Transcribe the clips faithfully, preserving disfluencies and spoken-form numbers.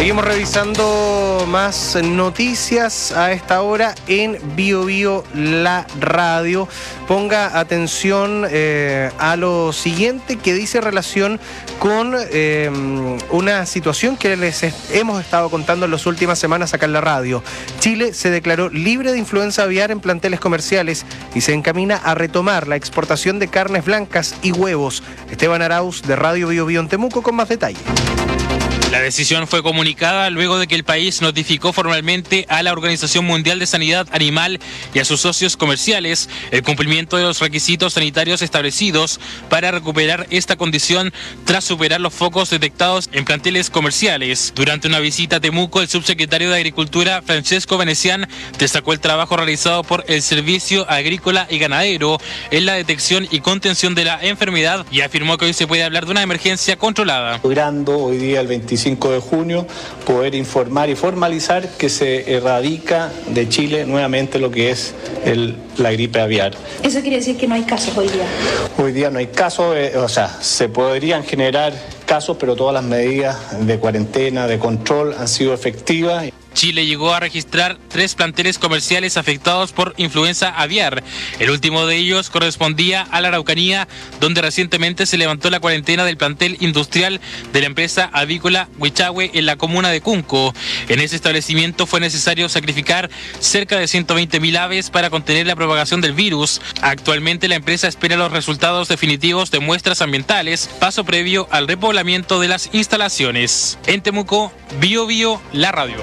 Seguimos revisando más noticias a esta hora en Bio Bio La Radio. Ponga atención eh, a lo siguiente que dice relación con eh, una situación que les hemos estado contando en las últimas semanas acá en la radio. Chile se declaró libre de influenza aviar en planteles comerciales y se encamina a retomar la exportación de carnes blancas y huevos. Esteban Arauz de Radio Bio Bio en Temuco con más detalle. La decisión fue comunicada luego de que el país notificó formalmente a la Organización Mundial de Sanidad Animal y a sus socios comerciales el cumplimiento de los requisitos sanitarios establecidos para recuperar esta condición tras superar los focos detectados en planteles comerciales. Durante una visita a Temuco, el subsecretario de Agricultura, Francesco Venecián, destacó el trabajo realizado por el Servicio Agrícola y Ganadero en la detección y contención de la enfermedad y afirmó que hoy se puede hablar de una emergencia controlada. Logrando hoy día el veinticinco de junio poder informar y formalizar que se erradica de Chile nuevamente lo que es el, la gripe aviar. ¿Eso quiere decir que no hay casos hoy día? Hoy día no hay casos, eh, o sea, se podrían generar casos, pero todas las medidas de cuarentena, de control han sido efectivas. Chile llegó a registrar tres planteles comerciales afectados por influenza aviar. El último de ellos correspondía a la Araucanía, donde recientemente se levantó la cuarentena del plantel industrial de la empresa avícola Huichahue en la comuna de Cunco. En ese establecimiento fue necesario sacrificar cerca de ciento veinte mil aves para contener la propagación del virus. Actualmente la empresa espera los resultados definitivos de muestras ambientales, paso previo al repoblamiento de las instalaciones. En Temuco, Bio Bio La Radio.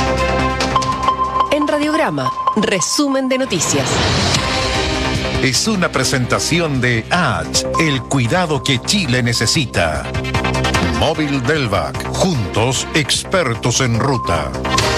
En Radiograma, resumen de noticias. Es una presentación de H, el cuidado que Chile necesita. Móvil Delvac, juntos expertos en ruta.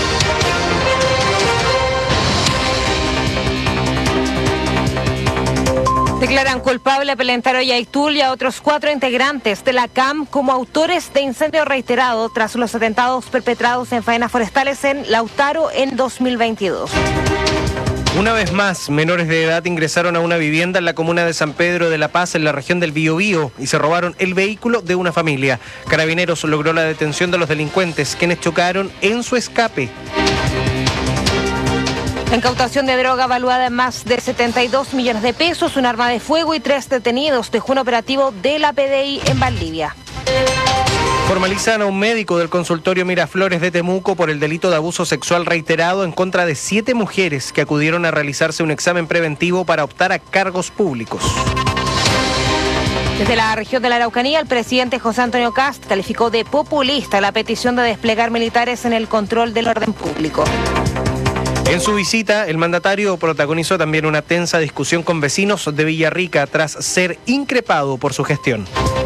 Declaran culpable a Pelentaro Yaitul y a otros cuatro integrantes de la C A M como autores de incendio reiterado tras los atentados perpetrados en faenas forestales en Lautaro en dos mil veintidós. Una vez más, menores de edad ingresaron a una vivienda en la comuna de San Pedro de la Paz, en la región del Biobío, y se robaron el vehículo de una familia. Carabineros logró la detención de los delincuentes, quienes chocaron en su escape. Incautación de droga valuada en más de setenta y dos millones de pesos, un arma de fuego y tres detenidos dejó un operativo de la P D I en Valdivia. Formalizan a un médico del consultorio Miraflores de Temuco por el delito de abuso sexual reiterado en contra de siete mujeres que acudieron a realizarse un examen preventivo para optar a cargos públicos. Desde la región de la Araucanía, el presidente José Antonio Kast calificó de populista la petición de desplegar militares en el control del orden público. En su visita, el mandatario protagonizó también una tensa discusión con vecinos de Villarrica tras ser increpado por su gestión.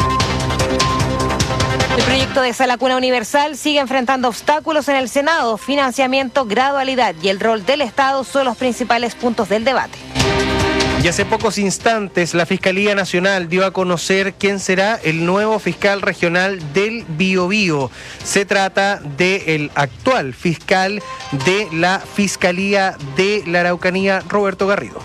El proyecto de Sala Cuna Universal sigue enfrentando obstáculos en el Senado. Financiamiento, gradualidad y el rol del Estado son los principales puntos del debate. Y hace pocos instantes la Fiscalía Nacional dio a conocer quién será el nuevo fiscal regional del Biobío. Se trata del actual fiscal de la Fiscalía de la Araucanía, Roberto Garrido.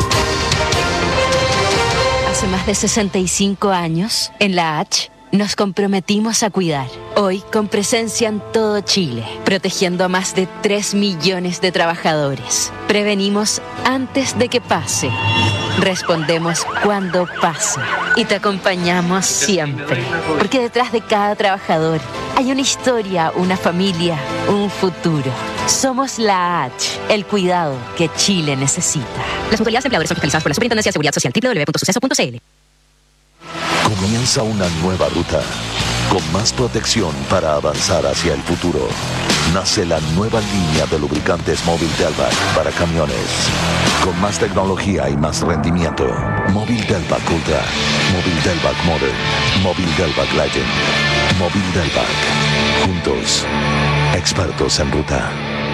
Hace más de sesenta y cinco años, en la H, nos comprometimos a cuidar. Hoy, con presencia en todo Chile, protegiendo a más de tres millones de trabajadores. Prevenimos antes de que pase. Respondemos cuando pasa. Y te acompañamos siempre. Porque detrás de cada trabajador hay una historia, una familia, un futuro. Somos la H, el cuidado que Chile necesita. Las autoridades empleadoras son fiscalizadas por la Superintendencia de Seguridad Social. doble u doble u doble u punto suceso punto c l. Comienza una nueva ruta, con más protección para avanzar hacia el futuro. Nace la nueva línea de lubricantes Móvil Delvac para camiones. Con más tecnología y más rendimiento. Móvil Delvac Ultra, Móvil Delvac Modern, Móvil Delvac Legend, Móvil Delvac. Juntos, expertos en ruta.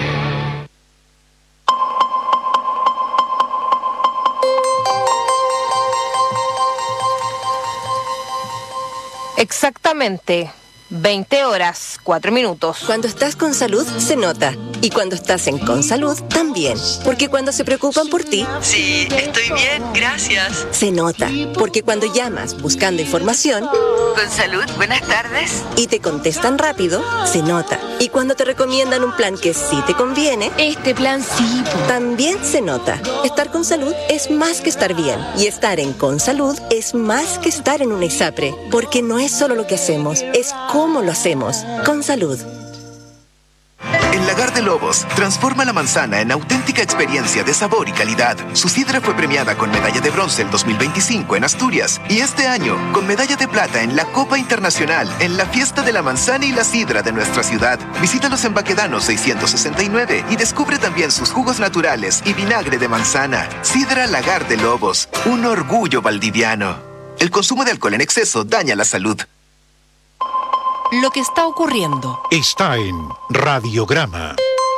Exactamente, veinte horas, cuatro minutos. Cuando estás con salud, se nota. Y cuando estás en Consalud, también. Porque cuando se preocupan por ti... Sí, estoy bien, gracias. Se nota. Porque cuando llamas buscando información... Consalud, buenas tardes. Y te contestan rápido, se nota. Y cuando te recomiendan un plan que sí te conviene, Este plan sí. po. también se nota. Estar con salud es más que estar bien. Y estar en Con Salud es más que estar en una ISAPRE. Porque no es solo lo que hacemos, es cómo lo hacemos. Con Salud. El Lagar de Lobos transforma la manzana en auténtica experiencia de sabor y calidad. Su sidra fue premiada con medalla de bronce el dos mil veinticinco en Asturias y este año con medalla de plata en la Copa Internacional en la Fiesta de la Manzana y la Sidra de nuestra ciudad. Visítalos en Baquedano seiscientos sesenta y nueve y descubre también sus jugos naturales y vinagre de manzana. Sidra Lagar de Lobos, un orgullo valdiviano. El consumo de alcohol en exceso daña la salud. Lo que está ocurriendo. Está en Radiograma.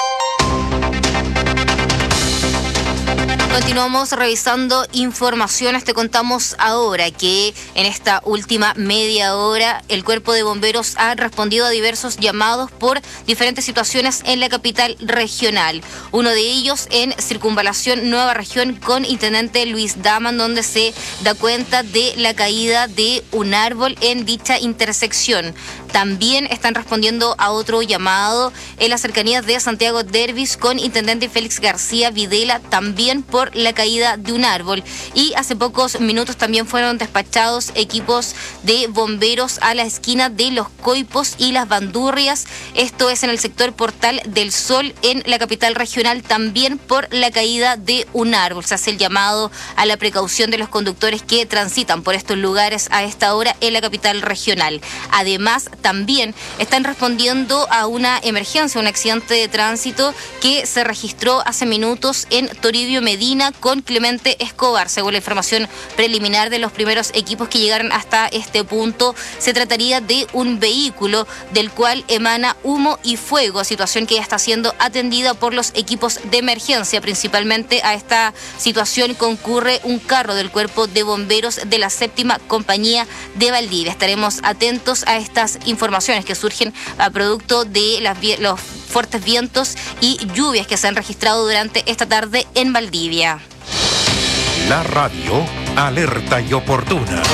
Continuamos revisando informaciones. Te contamos ahora que en esta última media hora el Cuerpo de Bomberos ha respondido a diversos llamados por diferentes situaciones en la capital regional. Uno de ellos en Circunvalación Nueva Región con Intendente Luis Daman, donde se da cuenta de la caída de un árbol en dicha intersección. También están respondiendo a otro llamado en las cercanías de Santiago Dervis con Intendente Félix García Videla, también por la caída de un árbol. Y hace pocos minutos también fueron despachados equipos de bomberos a la esquina de Los Coipos y Las Bandurrias. Esto es en el sector Portal del Sol, en la capital regional, también por la caída de un árbol. Se hace el llamado a la precaución de los conductores que transitan por estos lugares a esta hora en la capital regional. Además, también están respondiendo a una emergencia, un accidente de tránsito que se registró hace minutos en Toribio Medina con Clemente Escobar. Según la información preliminar de los primeros equipos que llegaron hasta este punto, se trataría de un vehículo del cual emana humo y fuego, situación que ya está siendo atendida por los equipos de emergencia. Principalmente a esta situación concurre un carro del Cuerpo de Bomberos de la Séptima Compañía de Valdivia. Estaremos atentos a estas informaciones que surgen a producto de las, los fuertes vientos y lluvias que se han registrado durante esta tarde en Valdivia. La radio alerta y oportuna.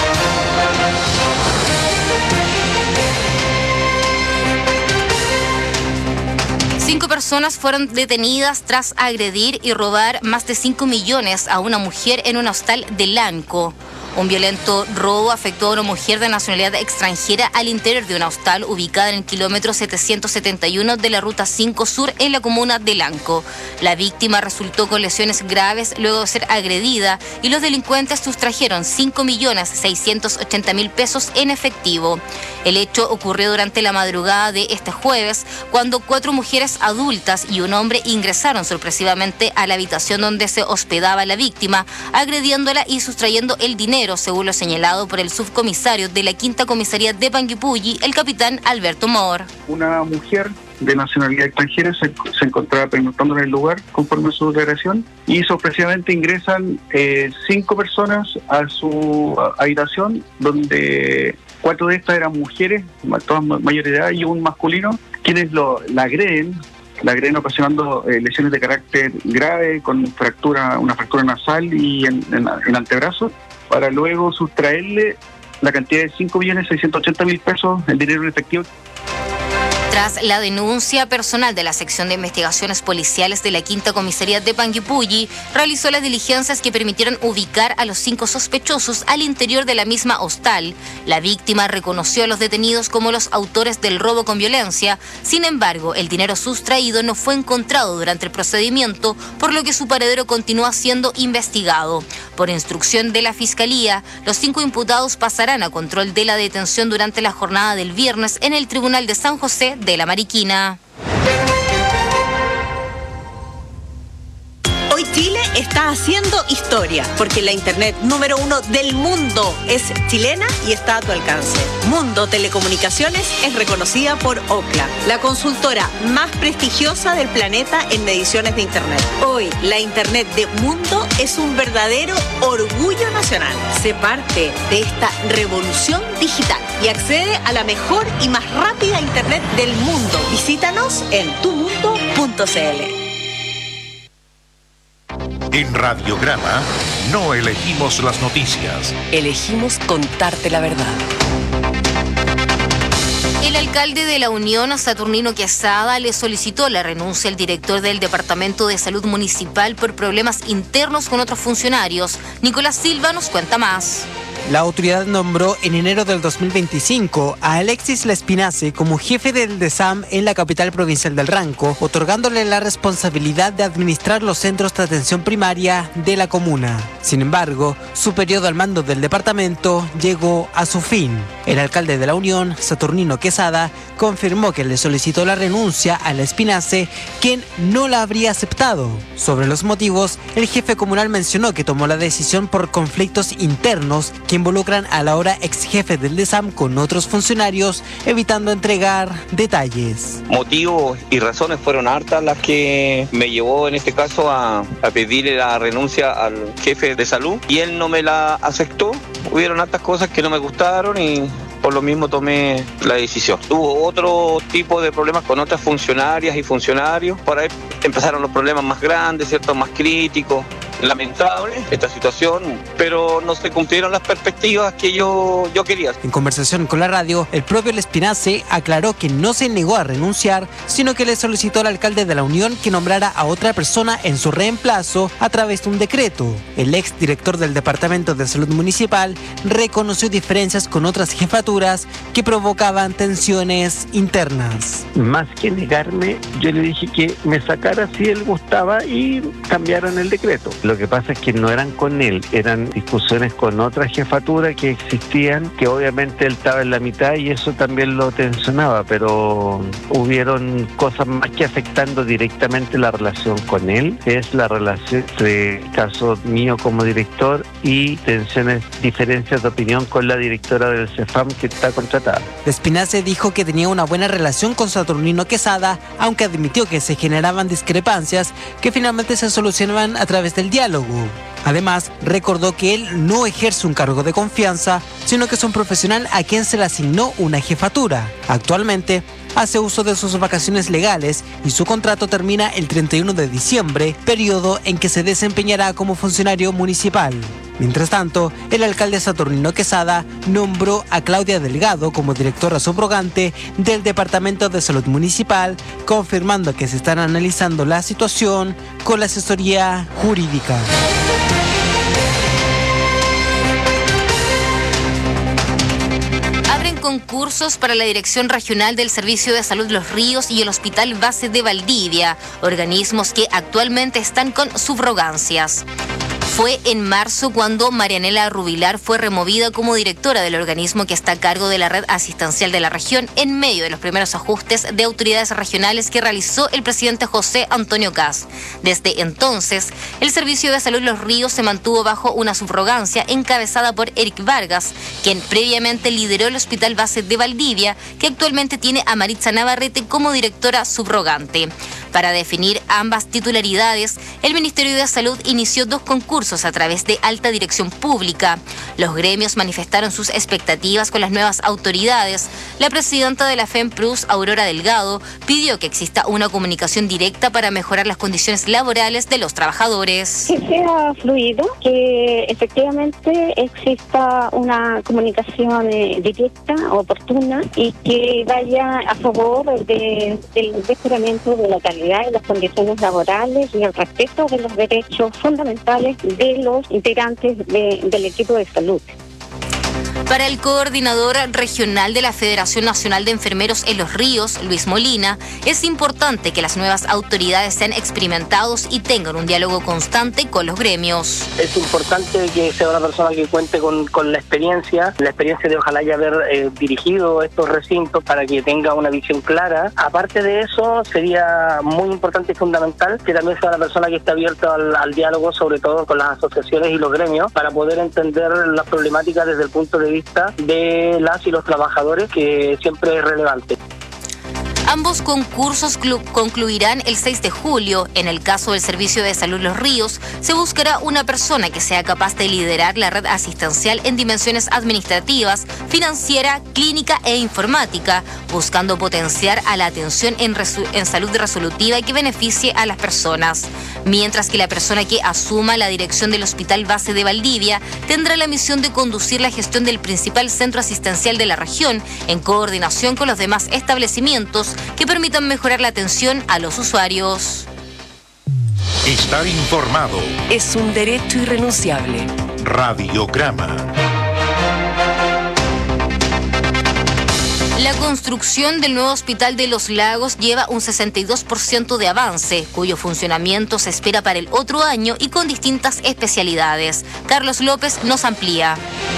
Cinco personas fueron detenidas tras agredir y robar más de cinco millones a una mujer en un hostal de Lanco. Un violento robo afectó a una mujer de nacionalidad extranjera al interior de una hostal ubicada en el kilómetro setecientos setenta y uno de la Ruta cinco Sur en la comuna de Lanco. La víctima resultó con lesiones graves luego de ser agredida y los delincuentes sustrajeron cinco millones seiscientos ochenta mil pesos en efectivo. El hecho ocurrió durante la madrugada de este jueves, cuando cuatro mujeres adultas y un hombre ingresaron sorpresivamente a la habitación donde se hospedaba la víctima, agrediéndola y sustrayendo el dinero, según lo señalado por el subcomisario de la Quinta Comisaría de Panguipulli, el capitán Alberto Mor. Una mujer de nacionalidad extranjera se, se encontraba pernoctando en el lugar conforme a su declaración y sorpresivamente ingresan eh, cinco personas a su habitación, donde cuatro de estas eran mujeres, todas mayores de edad, y un masculino, quienes lo, la agreden, la agreden ocasionando eh, lesiones de carácter grave con fractura, una fractura nasal y en, en, en el antebrazo, para luego sustraerle la cantidad de cinco millones seiscientos ochenta mil pesos en dinero en efectivo. Tras la denuncia personal de la Sección de Investigaciones Policiales de la Quinta Comisaría de Panguipulli, realizó las diligencias que permitieron ubicar a los cinco sospechosos al interior de la misma hostal. La víctima reconoció a los detenidos como los autores del robo con violencia. Sin embargo, el dinero sustraído no fue encontrado durante el procedimiento, por lo que su paradero continúa siendo investigado. Por instrucción de la Fiscalía, los cinco imputados pasarán a control de la detención durante la jornada del viernes en el Tribunal de San José de la Mariquina. Hoy Chile está haciendo historia, porque la internet número uno del mundo es chilena y está a tu alcance. Mundo Telecomunicaciones es reconocida por Ookla, la consultora más prestigiosa del planeta en mediciones de internet. Hoy, la internet de Mundo es un verdadero orgullo nacional. Sé parte de esta revolución digital y accede a la mejor y más rápida internet del mundo. Visítanos en tu mundo punto c l. En Radiograma no elegimos las noticias. Elegimos contarte la verdad. El alcalde de La Unión, Saturnino Quesada, le solicitó la renuncia al director del Departamento de Salud Municipal por problemas internos con otros funcionarios. Nicolás Silva nos cuenta más. La autoridad nombró en enero del dos mil veinticinco a Alexis Lespinace como jefe del DESAM en la capital provincial del Ranco, otorgándole la responsabilidad de administrar los centros de atención primaria de la comuna. Sin embargo, su periodo al mando del departamento llegó a su fin. El alcalde de La Unión, Saturnino Quesada, confirmó que le solicitó la renuncia a Lespinace, quien no la habría aceptado. Sobre los motivos, el jefe comunal mencionó que tomó la decisión por conflictos internos que involucran al ahora ex jefe del DESAM con otros funcionarios, evitando entregar detalles. Motivos y razones fueron hartas las que me llevó en este caso a, a pedirle la renuncia al jefe de salud y él no me la aceptó. Hubieron hartas cosas que no me gustaron y por lo mismo tomé la decisión. Hubo otro tipo de problemas con otras funcionarias y funcionarios. Por ahí empezaron los problemas más grandes, ¿cierto? Más críticos. Lamentable esta situación, pero no se cumplieron las perspectivas que yo, yo quería. En conversación con la radio, el propio Lespinace aclaró que no se negó a renunciar, sino que le solicitó al alcalde de La Unión que nombrara a otra persona en su reemplazo a través de un decreto. El ex director del Departamento de Salud Municipal reconoció diferencias con otras jefaturas que provocaban tensiones internas. Más que negarme, yo le dije que me sacara si él gustaba y cambiaran el decreto. Lo que pasa es que no eran con él, eran discusiones con otra jefatura que existían, que obviamente él estaba en la mitad y eso también lo tensionaba, pero hubieron cosas más que afectando directamente la relación con él, es la relación entre el caso mío como director y tensiones, diferencias de opinión con la directora del CEFAM que está contratada. Lespinace dijo que tenía una buena relación con Saturnino Quesada, aunque admitió que se generaban discrepancias que finalmente se solucionaban a través del diálogo. Además, recordó que él no ejerce un cargo de confianza, sino que es un profesional a quien se le asignó una jefatura. Actualmente, hace uso de sus vacaciones legales y su contrato termina el treinta y uno de diciembre, periodo en que se desempeñará como funcionario municipal. Mientras tanto, el alcalde Saturnino Quesada nombró a Claudia Delgado como directora subrogante del Departamento de Salud Municipal, confirmando que se están analizando la situación con la asesoría jurídica. Concursos para la Dirección Regional del Servicio de Salud Los Ríos y el Hospital Base de Valdivia, organismos que actualmente están con subrogancias. Fue en marzo cuando Marianela Rubilar fue removida como directora del organismo que está a cargo de la red asistencial de la región en medio de los primeros ajustes de autoridades regionales que realizó el presidente José Antonio Kast. Desde entonces, el Servicio de Salud Los Ríos se mantuvo bajo una subrogancia encabezada por Eric Vargas, quien previamente lideró el Hospital Base de Valdivia, que actualmente tiene a Maritza Navarrete como directora subrogante. Para definir ambas titularidades, el Ministerio de Salud inició dos concursos a través de Alta Dirección Pública. Los gremios manifestaron sus expectativas con las nuevas autoridades. La presidenta de la FEMPRUS, Aurora Delgado, pidió que exista una comunicación directa para mejorar las condiciones laborales de los trabajadores. Que sea fluido, que efectivamente exista una comunicación eh, directa, oportuna y que vaya a favor de, del mejoramiento de la calidad y las condiciones laborales y el respeto de los derechos fundamentales de los integrantes de, del equipo de salud. Para el coordinador regional de la Federación Nacional de Enfermeros en Los Ríos, Luis Molina, es importante que las nuevas autoridades sean experimentados y tengan un diálogo constante con los gremios. Es importante que sea una persona que cuente con, con la experiencia, la experiencia de ojalá ya haber eh, dirigido estos recintos para que tenga una visión clara. Aparte de eso, sería muy importante y fundamental que también sea una persona que esté abierta al, al diálogo, sobre todo con las asociaciones y los gremios, para poder entender las problemáticas desde el punto de vista de las y los trabajadores, que siempre es relevante. Ambos concursos concluirán el seis de julio. En el caso del Servicio de Salud Los Ríos, se buscará una persona que sea capaz de liderar la red asistencial en dimensiones administrativas, financiera, clínica e informática, buscando potenciar a la atención en, en salud resolutiva que beneficie a las personas. Mientras que la persona que asuma la dirección del Hospital Base de Valdivia tendrá la misión de conducir la gestión del principal centro asistencial de la región, en coordinación con los demás establecimientos que permitan mejorar la atención a los usuarios. Estar informado es un derecho irrenunciable. Radiograma. La construcción del nuevo Hospital de Los Lagos lleva un sesenta y dos por ciento de avance, cuyo funcionamiento se espera para el otro año y con distintas especialidades. Carlos López nos amplía.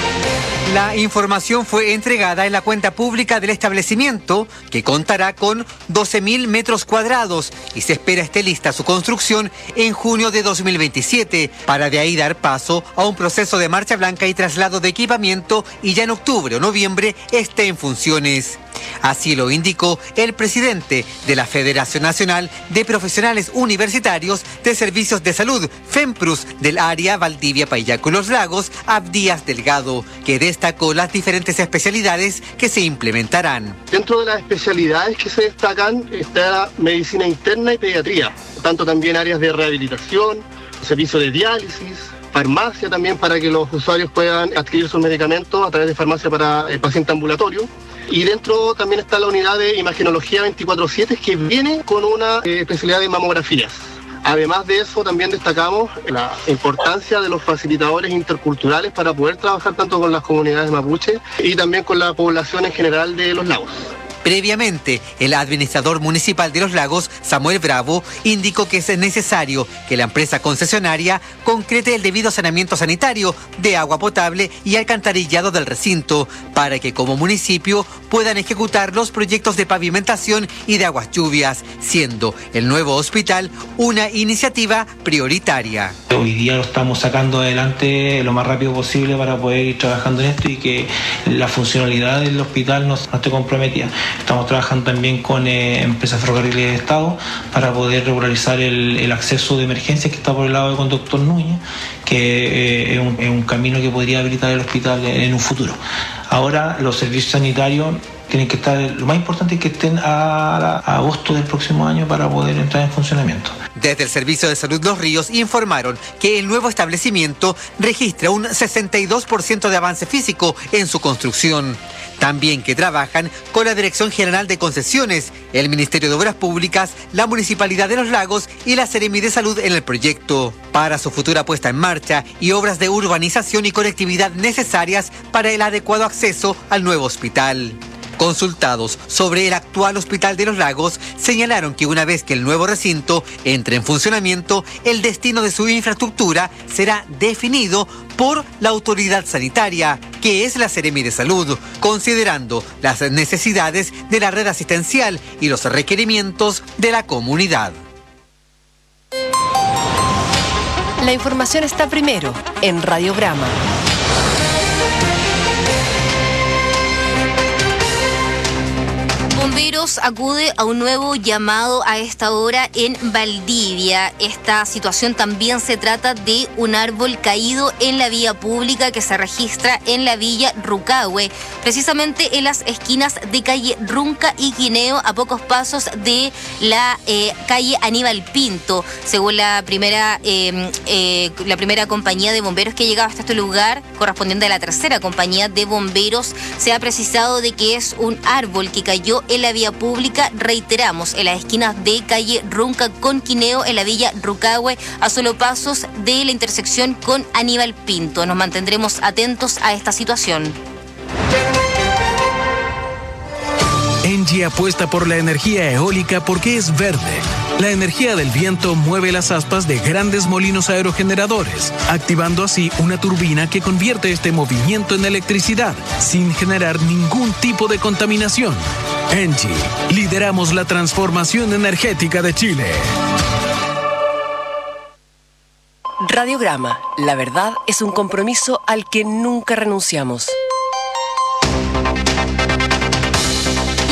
La información fue entregada en la cuenta pública del establecimiento, que contará con doce mil metros cuadrados y se espera esté lista su construcción en junio de dos mil veintisiete, para de ahí dar paso a un proceso de marcha blanca y traslado de equipamiento y ya en octubre o noviembre esté en funciones. Así lo indicó el presidente de la Federación Nacional de Profesionales Universitarios de Servicios de Salud, FEMPRUS, del área Valdivia, Paillaco y Los Lagos, Abdías Delgado, que destacó las diferentes especialidades que se implementarán. Dentro de las especialidades que se destacan está medicina interna y pediatría, tanto también áreas de rehabilitación, servicio de diálisis, farmacia también para que los usuarios puedan adquirir sus medicamentos a través de farmacia para el paciente ambulatorio. Y dentro también está la unidad de imagenología veinticuatro siete, que viene con una eh, especialidad de mamografías. Además de eso, también destacamos la importancia de los facilitadores interculturales para poder trabajar tanto con las comunidades mapuche y también con la población en general de Los Lagos. Previamente, el administrador municipal de Los Lagos, Samuel Bravo, indicó que es necesario que la empresa concesionaria concrete el debido saneamiento sanitario de agua potable y alcantarillado del recinto, para que como municipio puedan ejecutar los proyectos de pavimentación y de aguas lluvias, siendo el nuevo hospital una iniciativa prioritaria. Hoy día lo estamos sacando adelante lo más rápido posible para poder ir trabajando en esto y que la funcionalidad del hospital no, no esté comprometida. Estamos trabajando también con eh, empresas ferrocarriles de Estado para poder regularizar el, el acceso de emergencia que está por el lado del conductor Núñez, que eh, es, un, es un camino que podría habilitar el hospital en, en un futuro. Ahora los servicios sanitarios tienen que estar, lo más importante es que estén a, a, a agosto del próximo año para poder entrar en funcionamiento. Desde el Servicio de Salud Los Ríos informaron que el nuevo establecimiento registra un sesenta y dos por ciento de avance físico en su construcción. También que trabajan con la Dirección General de Concesiones, el Ministerio de Obras Públicas, la Municipalidad de Los Lagos y la Seremi de Salud en el proyecto, para su futura puesta en marcha y obras de urbanización y conectividad necesarias para el adecuado acceso al nuevo hospital. Consultados sobre el actual Hospital de Los Lagos, señalaron que una vez que el nuevo recinto entre en funcionamiento, el destino de su infraestructura será definido por la autoridad sanitaria, que es la Seremi de Salud, considerando las necesidades de la red asistencial y los requerimientos de la comunidad. La información está primero en Radiograma. Bomberos acude a un nuevo llamado a esta hora en Valdivia. Esta situación también se trata de un árbol caído en la vía pública que se registra en la Villa Rucahue, precisamente en las esquinas de calle Runca y Guineo, a pocos pasos de la eh, calle Aníbal Pinto. Según la primera, eh, eh, la primera compañía de bomberos que ha llegado hasta este lugar, correspondiente a la tercera compañía de bomberos, se ha precisado de que es un árbol que cayó en la vía pública, reiteramos, en las esquinas de calle Runca con Quineo, en la Villa Rucahue, a solo pasos de la intersección con Aníbal Pinto. Nos mantendremos atentos a esta situación. Engie apuesta por la energía eólica porque es verde. La energía del viento mueve las aspas de grandes molinos aerogeneradores, activando así una turbina que convierte este movimiento en electricidad, sin generar ningún tipo de contaminación. Engie, lideramos la transformación energética de Chile. Radiograma, la verdad es un compromiso al que nunca renunciamos.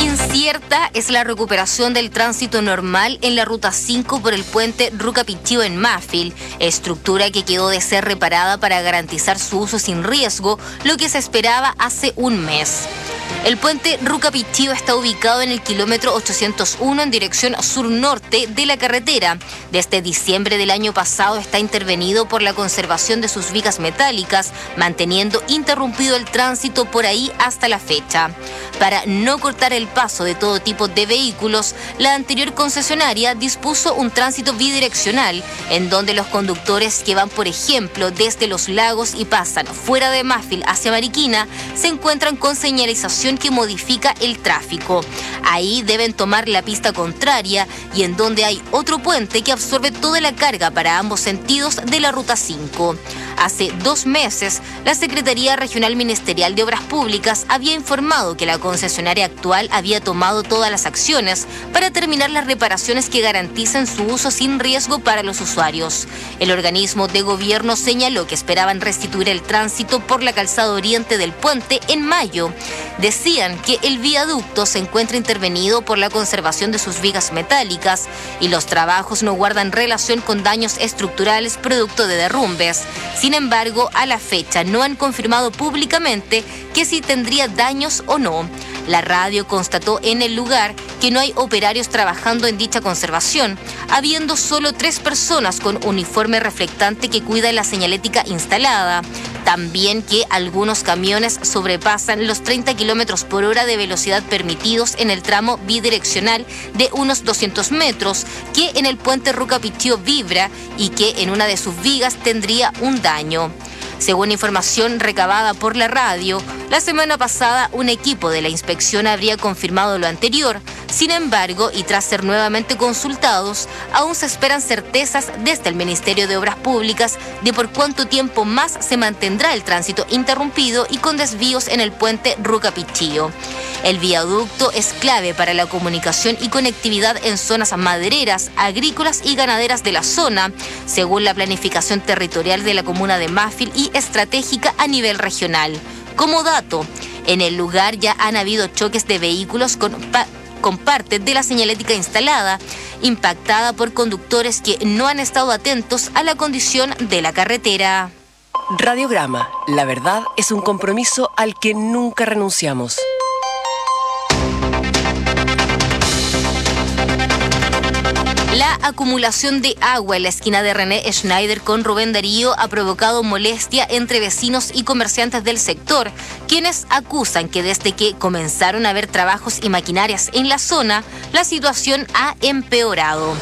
incierta es la recuperación del tránsito normal en la Ruta cinco por el puente Rucapichío en Mafil, estructura que quedó de ser reparada para garantizar su uso sin riesgo, lo que se esperaba hace un mes. El puente Rucapichío está ubicado en el kilómetro ochocientos uno en dirección sur-norte de la carretera. Desde diciembre del año pasado está intervenido por la conservación de sus vigas metálicas, manteniendo interrumpido el tránsito por ahí hasta la fecha. Para no cortar el paso de todo tipo de vehículos, la anterior concesionaria dispuso un tránsito bidireccional, en donde los conductores que van, por ejemplo, desde Los Lagos y pasan fuera de Mafil hacia Mariquina, se encuentran con señalización que modifica el tráfico. Ahí deben tomar la pista contraria y en donde hay otro puente que absorbe toda la carga para ambos sentidos de la Ruta cinco. Hace dos meses, la Secretaría Regional Ministerial de Obras Públicas había informado que la concesionaria actual había tomado todas las acciones para terminar las reparaciones que garanticen su uso sin riesgo para los usuarios. El organismo de gobierno señaló que esperaban restituir el tránsito por la calzada oriente del puente en mayo. Decían que el viaducto se encuentra intervenido por la conservación de sus vigas metálicas y los trabajos no guardan relación con daños estructurales producto de derrumbes. Sin embargo, a la fecha no han confirmado públicamente que si tendría daños o no. La radio constató en el lugar que no hay operarios trabajando en dicha conservación, habiendo solo tres personas con uniforme reflectante que cuidan la señalética instalada. También que algunos camiones sobrepasan los treinta kilómetros por hora de velocidad permitidos en el tramo bidireccional de unos doscientos metros, que en el puente Rucapichío vibra y que en una de sus vigas tendría un daño. Según información recabada por la radio, la semana pasada un equipo de la inspección habría confirmado lo anterior. Sin embargo, y tras ser nuevamente consultados, aún se esperan certezas desde el Ministerio de Obras Públicas de por cuánto tiempo más se mantendrá el tránsito interrumpido y con desvíos en el puente Rucapichío. El viaducto es clave para la comunicación y conectividad en zonas madereras, agrícolas y ganaderas de la zona, según la planificación territorial de la comuna de Mafil y estratégica a nivel regional. Como dato, en el lugar ya han habido choques de vehículos con, pa- con parte de la señalética instalada, impactada por conductores que no han estado atentos a la condición de la carretera. Radiograma. La verdad es un compromiso al que nunca renunciamos. La acumulación de agua en la esquina de René Schneider con Rubén Darío ha provocado molestia entre vecinos y comerciantes del sector, quienes acusan que desde que comenzaron a haber trabajos y maquinarias en la zona, la situación ha empeorado.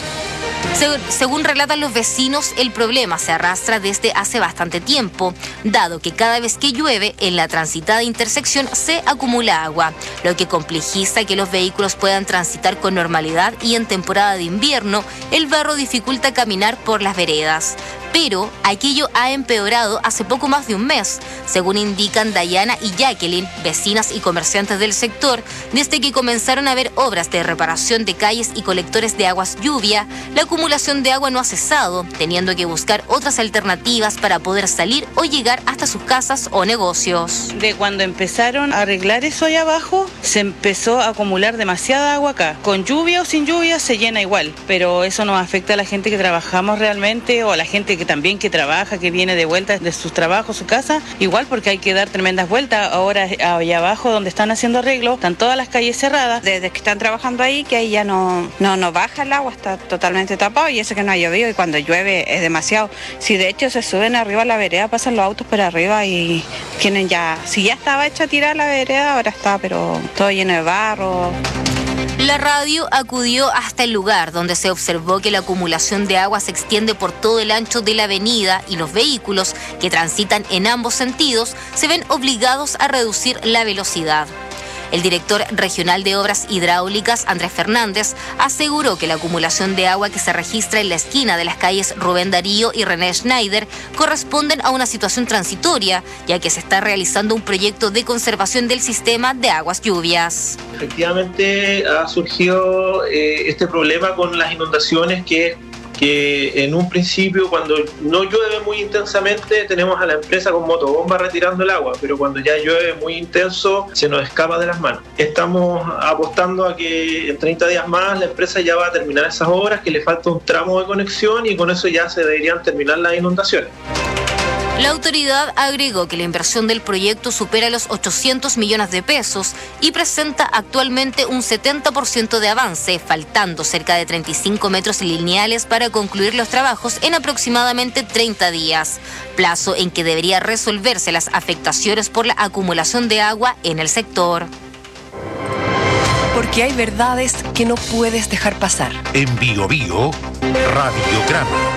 Según relatan los vecinos, el problema se arrastra desde hace bastante tiempo, dado que cada vez que llueve en la transitada intersección se acumula agua, lo que complejiza que los vehículos puedan transitar con normalidad y en temporada de invierno el barro dificulta caminar por las veredas. Pero aquello ha empeorado hace poco más de un mes, según indican Dayana y Jacqueline, vecinas y comerciantes del sector. Desde que comenzaron a haber obras de reparación de calles y colectores de aguas lluvia, la acumulación de agua no ha cesado, teniendo que buscar otras alternativas para poder salir o llegar hasta sus casas o negocios. De cuando empezaron a arreglar eso allá abajo, se empezó a acumular demasiada agua acá. Con lluvia o sin lluvia se llena igual, pero eso nos afecta a la gente que trabajamos realmente o a la gente que que también que trabaja, que viene de vuelta de sus trabajos, su casa, igual porque hay que dar tremendas vueltas. Ahora allá abajo donde están haciendo arreglo, están todas las calles cerradas. Desde que están trabajando ahí, que ahí ya no, no, no baja el agua, está totalmente tapado y eso que no ha llovido y cuando llueve es demasiado. Si de hecho se suben arriba a la vereda, pasan los autos por arriba y tienen ya, si ya estaba hecha tirar la vereda, ahora está pero todo lleno de barro. La radio acudió hasta el lugar donde se observó que la acumulación de agua se extiende por todo el ancho de la avenida y los vehículos que transitan en ambos sentidos se ven obligados a reducir la velocidad. El director regional de Obras Hidráulicas, Andrés Fernández, aseguró que la acumulación de agua que se registra en la esquina de las calles Rubén Darío y René Schneider corresponden a una situación transitoria, ya que se está realizando un proyecto de conservación del sistema de aguas lluvias. Efectivamente ha surgido eh, este problema con las inundaciones que que en un principio, cuando no llueve muy intensamente, tenemos a la empresa con motobomba retirando el agua, pero cuando ya llueve muy intenso se nos escapa de las manos. Estamos apostando a que en treinta días más la empresa ya va a terminar esas obras, que le falta un tramo de conexión y con eso ya se deberían terminar las inundaciones. La autoridad agregó que la inversión del proyecto supera los ochocientos millones de pesos y presenta actualmente un setenta por ciento de avance, faltando cerca de treinta y cinco metros lineales para concluir los trabajos en aproximadamente treinta días, plazo en que debería resolverse las afectaciones por la acumulación de agua en el sector. Porque hay verdades que no puedes dejar pasar. En Bio Bio, Radiograma.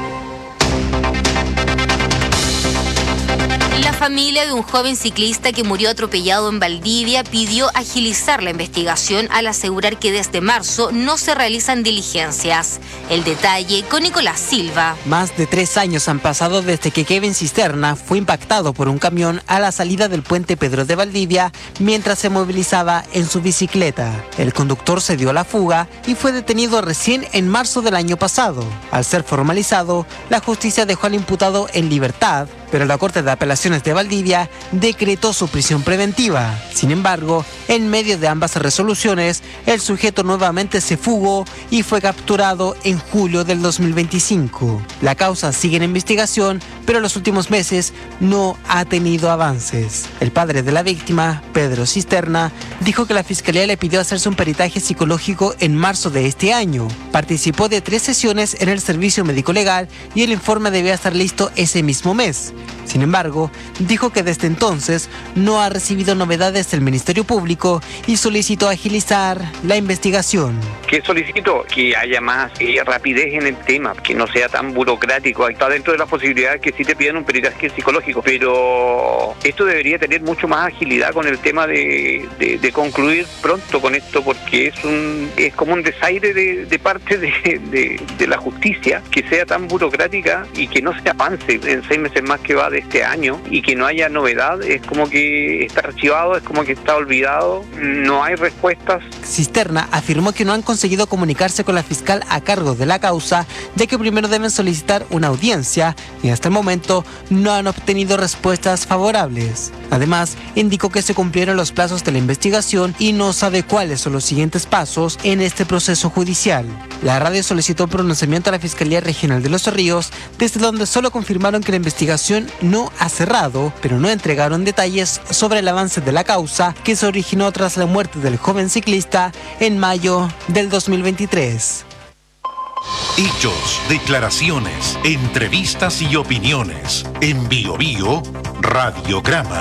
La familia de un joven ciclista que murió atropellado en Valdivia pidió agilizar la investigación al asegurar que desde marzo no se realizan diligencias. El detalle con Nicolás Silva. Más de tres años han pasado desde que Kevin Cisterna fue impactado por un camión a la salida del puente Pedro de Valdivia mientras se movilizaba en su bicicleta. El conductor se dio a la fuga y fue detenido recién en marzo del año pasado. Al ser formalizado, la justicia dejó al imputado en libertad, pero la Corte de Apelaciones de Valdivia decretó su prisión preventiva. Sin embargo, en medio de ambas resoluciones, el sujeto nuevamente se fugó y fue capturado en julio del dos mil veinticinco. La causa sigue en investigación, pero en los últimos meses no ha tenido avances. El padre de la víctima, Pedro Cisterna, dijo que la Fiscalía le pidió hacerse un peritaje psicológico en marzo de este año. Participó de tres sesiones en el servicio médico legal y el informe debía estar listo ese mismo mes. Sin embargo, dijo que desde entonces no ha recibido novedades del Ministerio Público y solicitó agilizar la investigación. ¿Qué solicito? Que haya más eh, rapidez en el tema, que no sea tan burocrático. Está dentro de las posibilidades que sí te piden un peritaje psicológico, pero esto debería tener mucho más agilidad con el tema de, de, de concluir pronto con esto, porque es un es como un desaire de, de parte de, de, de la justicia, que sea tan burocrática y que no se avance en seis meses más que va de este año y que no haya novedad. Es como que está archivado, es como que está olvidado, no hay respuestas. Cisterna afirmó que no han conseguido comunicarse con la fiscal a cargo de la causa, ya que primero deben solicitar una audiencia y hasta el momento no han obtenido respuestas favorables. Además, indicó que se cumplieron los plazos de la investigación y no sabe cuáles son los siguientes pasos en este proceso judicial. La radio solicitó un pronunciamiento a la Fiscalía Regional de Los Ríos, desde donde solo confirmaron que la investigación no ha cerrado, pero no entregaron detalles sobre el avance de la causa que se originó tras la muerte del joven ciclista en mayo del dos mil veintitrés. Hechos, declaraciones, entrevistas y opiniones. En Bio Bio, Radiograma.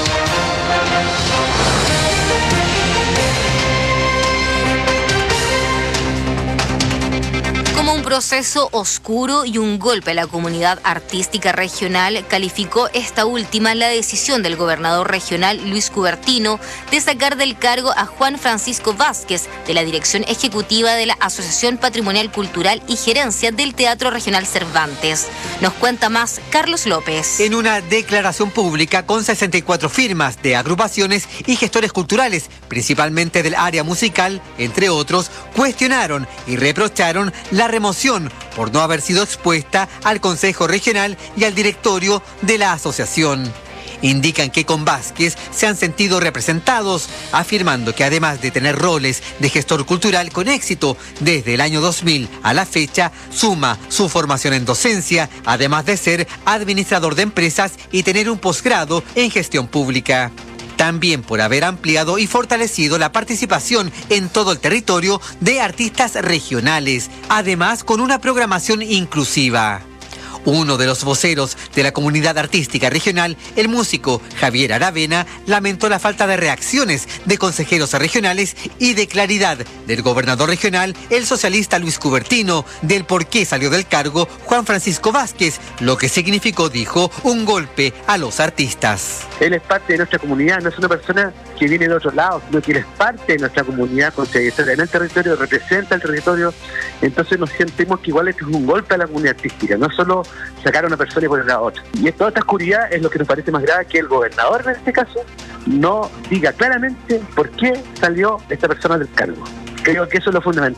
Como un proceso oscuro y un golpe a la comunidad artística regional, calificó esta última la decisión del gobernador regional Luis Cubertino de sacar del cargo a Juan Francisco Vázquez de la dirección ejecutiva de la Asociación Patrimonial Cultural y gerencia del Teatro Regional Cervantes. Nos cuenta más Carlos López. En una declaración pública con sesenta y cuatro firmas de agrupaciones y gestores culturales, principalmente del área musical, entre otros, cuestionaron y reprocharon la remoción por no haber sido expuesta al Consejo Regional y al directorio de la asociación. Indican que con Vázquez se han sentido representados, afirmando que además de tener roles de gestor cultural con éxito desde el año dos mil a la fecha, suma su formación en docencia, además de ser administrador de empresas y tener un posgrado en gestión pública. También por haber ampliado y fortalecido la participación en todo el territorio de artistas regionales, además con una programación inclusiva. Uno de los voceros de la comunidad artística regional, el músico Javier Aravena, lamentó la falta de reacciones de consejeros regionales y de claridad del gobernador regional, el socialista Luis Cubertino, del por qué salió del cargo Juan Francisco Vázquez, lo que significó, dijo, un golpe a los artistas. Él es parte de nuestra comunidad, no es una persona que viene de otro lado, sino que él es parte de nuestra comunidad, con en el territorio, representa el territorio. Entonces nos sentimos que igual esto es un golpe a la comunidad artística, no solo sacar a una persona y poner a otra. Y toda esta oscuridad es lo que nos parece más grave, que el gobernador en este caso no diga claramente por qué salió esta persona del cargo. Creo que eso es lo fundamental.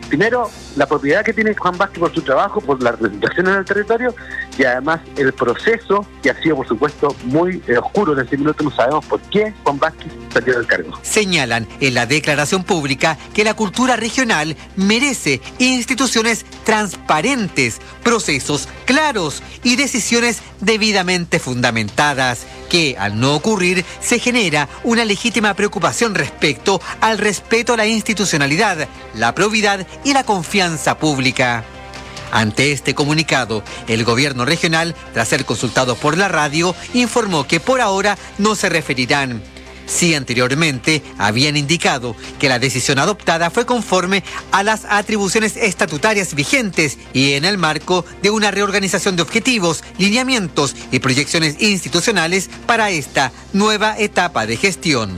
Primero, la propiedad que tiene Juan Vázquez por su trabajo, por la representación en el territorio, y además el proceso, que ha sido, por supuesto, muy eh, oscuro en ese minuto. No sabemos por qué Juan Vázquez salió del cargo. Señalan en la declaración pública que la cultura regional merece instituciones transparentes, procesos claros y decisiones debidamente fundamentadas, que al no ocurrir se genera una legítima preocupación respecto al respeto a la institucionalidad, la probidad y la confianza pública. Ante este comunicado, el gobierno regional, tras ser consultado por la radio, informó que por ahora no se referirán. Sí, anteriormente habían indicado que la decisión adoptada fue conforme a las atribuciones estatutarias vigentes y en el marco de una reorganización de objetivos, lineamientos y proyecciones institucionales para esta nueva etapa de gestión.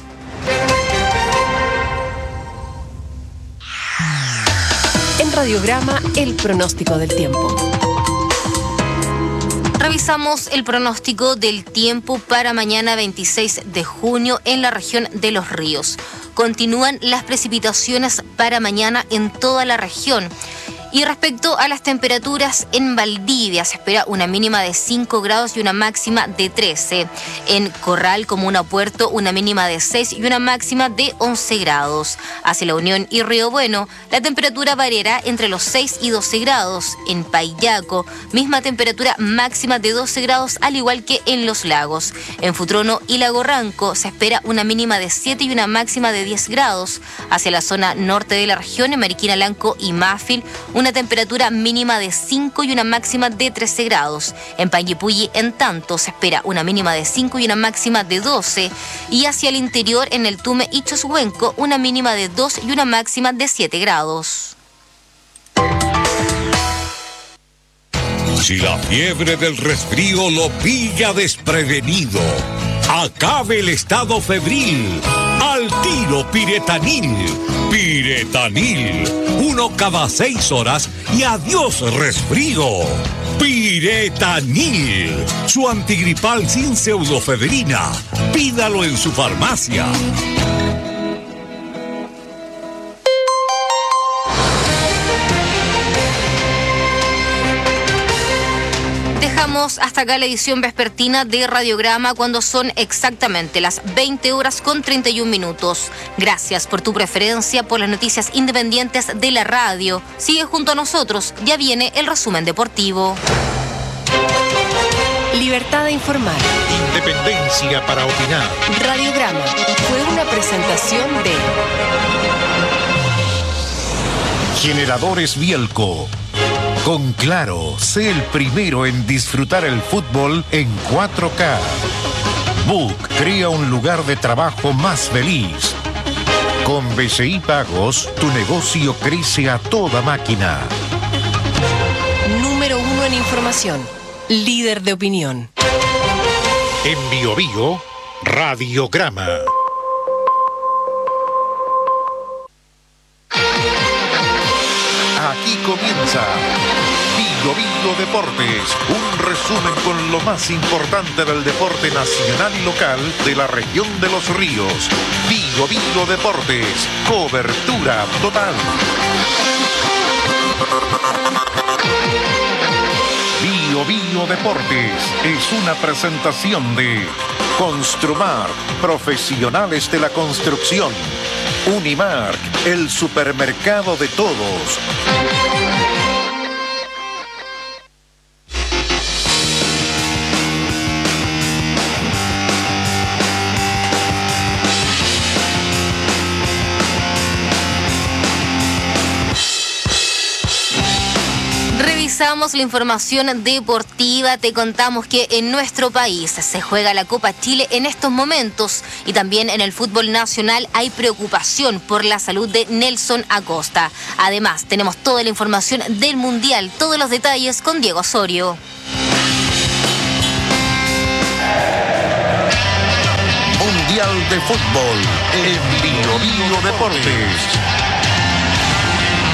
En Radiograma, el pronóstico del tiempo. Revisamos el pronóstico del tiempo para mañana veintiséis de junio en la región de Los Ríos. Continúan las precipitaciones para mañana en toda la región. Y respecto a las temperaturas, en Valdivia se espera una mínima de cinco grados y una máxima de trece. En Corral, Comuna Puerto, una mínima de seis y una máxima de once grados. Hacia La Unión y Río Bueno, la temperatura variará entre los seis y doce grados. En Paillaco, misma temperatura máxima de doce grados, al igual que en Los Lagos. En Futrono y Lago Ranco se espera una mínima de siete y una máxima de diez grados. Hacia la zona norte de la región, en Mariquina, Lanco y Mafil, una temperatura mínima de cinco y una máxima de trece grados. En Panguipulli, en tanto, se espera una mínima de cinco y una máxima de doce. Y hacia el interior, en el Tume y Choshuenco, una mínima de dos y una máxima de siete grados. Si la fiebre del resfrío lo pilla desprevenido, acabe el estado febril. Al tiro Piretanil. Piretanil. Uno cada seis horas y adiós resfrío. Piretanil. Su antigripal sin pseudofebrina. Pídalo en su farmacia. Dejamos hasta acá la edición vespertina de Radiograma cuando son exactamente las veinte horas con treinta y un minutos. Gracias por tu preferencia por las noticias independientes de la radio. Sigue junto a nosotros, ya viene el resumen deportivo. Libertad de informar. Independencia para opinar. Radiograma fue una presentación de Generadores Bielco. Con Claro, sé el primero en disfrutar el fútbol en cuatro K. Book crea un lugar de trabajo más feliz. Con B C I Pagos, tu negocio crece a toda máquina. Número uno en información. Líder de opinión. En Bio Bio, Radiograma. Aquí comienza Bio Bio Deportes, un resumen con lo más importante del deporte nacional y local de la región de Los Ríos. Bio Bio Deportes, cobertura total. Bio Bio Deportes es una presentación de Construmar, profesionales de la construcción. Unimark, el supermercado de todos. Revisamos la información deportiva, te contamos que en nuestro país se juega la Copa Chile en estos momentos y también en el fútbol nacional hay preocupación por la salud de Nelson Acosta. Además, tenemos toda la información del Mundial, todos los detalles con Diego Osorio. Mundial de Fútbol en Bio Bio Deportes.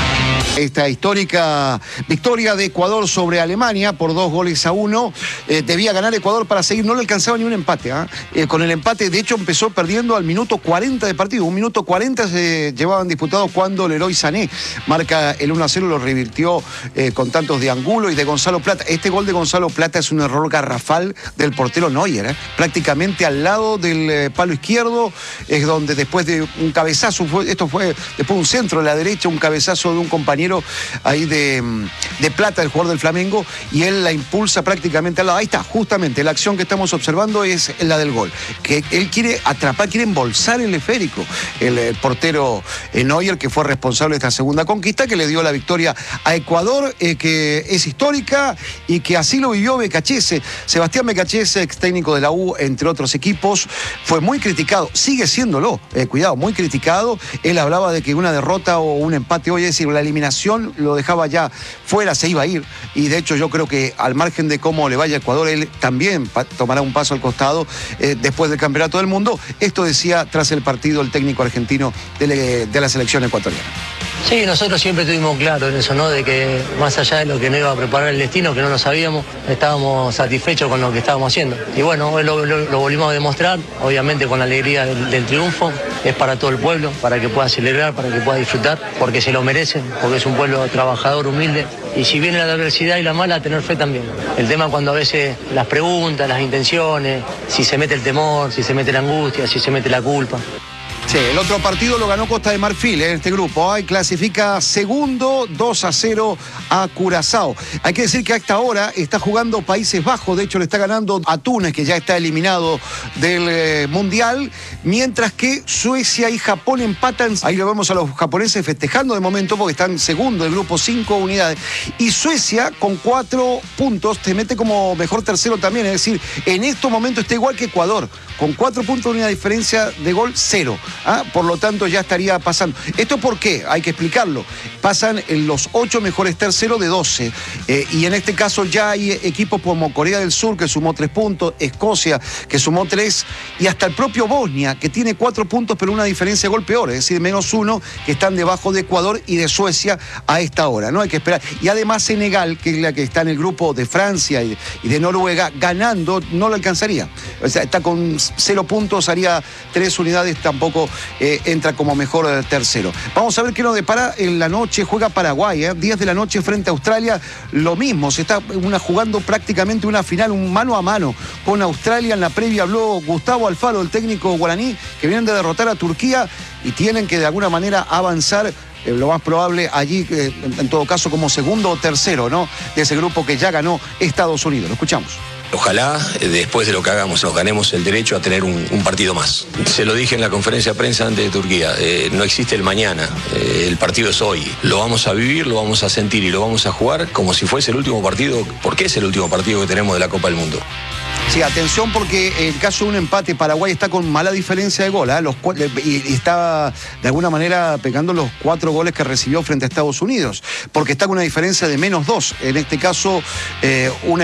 Esta histórica victoria de Ecuador sobre Alemania por dos goles a uno. Eh, debía ganar Ecuador para seguir, no le alcanzaba ni un empate. ¿eh? Eh, con el empate, de hecho, empezó perdiendo al minuto cuarenta de partido. Un minuto cuarenta se llevaban disputados cuando Leroy Sané marca el uno a cero, lo revirtió eh, con tantos de Angulo y de Gonzalo Plata. Este gol de Gonzalo Plata es un error garrafal del portero Neuer, ¿eh? prácticamente al lado del eh, palo izquierdo, es donde después de un cabezazo, fue, esto fue después de un centro a la derecha, un cabezazo de un compañero ahí de, de Plata, el jugador del Flamengo, y él la impulsa prácticamente al lado. Ahí está, justamente la acción que estamos observando es la del gol, que él quiere atrapar, quiere embolsar el esférico, el, el portero eh, Neuer, que fue responsable de esta segunda conquista, que le dio la victoria a Ecuador, eh, que es histórica y que así lo vivió Becachese. Sebastián Becachese, ex técnico de la U, entre otros equipos, fue muy criticado, sigue siéndolo, eh, cuidado, muy criticado. Él hablaba de que una derrota o un empate hoy, es decir, la eliminación lo dejaba ya fuera, se iba a ir, y de hecho yo creo que al margen de cómo le vaya a Ecuador, él también tomará un paso al costado eh, después del Campeonato del Mundo. Esto decía tras el partido el técnico argentino de, de la selección ecuatoriana. Sí, nosotros siempre tuvimos claro en eso, ¿no? De que más allá de lo que nos iba a preparar el destino, que no lo sabíamos, estábamos satisfechos con lo que estábamos haciendo. Y bueno, hoy lo, lo, lo volvimos a demostrar, obviamente con la alegría del, del triunfo. Es para todo el pueblo, para que pueda celebrar, para que pueda disfrutar, porque se lo merecen, porque es un pueblo trabajador, humilde. Y si viene la adversidad y la mala, tener fe también. El tema cuando a veces las preguntas, las intenciones, si se mete el temor, si se mete la angustia, si se mete la culpa. Sí, el otro partido lo ganó Costa de Marfil, ¿eh? en este grupo. ¿eh? Clasifica segundo, dos a cero a Curazao. Hay que decir que a esta hora está jugando Países Bajos. De hecho, le está ganando a Túnez, que ya está eliminado del eh, Mundial. Mientras que Suecia y Japón empatan. Ahí lo vemos a los japoneses festejando de momento porque están segundo del grupo, cinco unidades. Y Suecia, con cuatro puntos, te mete como mejor tercero también. Es decir, en estos momentos está igual que Ecuador. Con cuatro puntos, una diferencia de gol cero. ¿Ah? Por lo tanto, ya estaría pasando. ¿Esto por qué? Hay que explicarlo. Pasan en los ocho mejores terceros de doce. Eh, y en este caso ya hay equipos como Corea del Sur, que sumó tres puntos, Escocia, que sumó tres, y hasta el propio Bosnia, que tiene cuatro puntos, pero una diferencia de gol peor, es decir, menos uno, que están debajo de Ecuador y de Suecia a esta hora. ¿No? Hay que esperar. Y además Senegal, que es la que está en el grupo de Francia y, y de Noruega, ganando, no lo alcanzaría. O sea, está con cero puntos, haría tres unidades, tampoco Eh, entra como mejor eh, tercero. Vamos a ver qué nos depara en la noche. Juega Paraguay, eh, diez de la noche frente a Australia, lo mismo, se está una, jugando prácticamente una final, un mano a mano con Australia. En la previa habló Gustavo Alfaro, el técnico guaraní, que vienen de derrotar a Turquía y tienen que de alguna manera avanzar, eh, lo más probable allí, eh, en, en todo caso como segundo o tercero, ¿no? De ese grupo que ya ganó Estados Unidos. Lo escuchamos. Ojalá, después de lo que hagamos, nos ganemos el derecho a tener un, un partido más. Se lo dije en la conferencia de prensa antes de Turquía, eh, no existe el mañana, eh, el partido es hoy. Lo vamos a vivir, lo vamos a sentir y lo vamos a jugar como si fuese el último partido, porque es el último partido que tenemos de la Copa del Mundo. Sí, atención, porque en caso de un empate, Paraguay está con mala diferencia de gol, ¿eh? los, y, y está de alguna manera pegando los cuatro goles que recibió frente a Estados Unidos, porque está con una diferencia de menos dos. En este caso, eh, un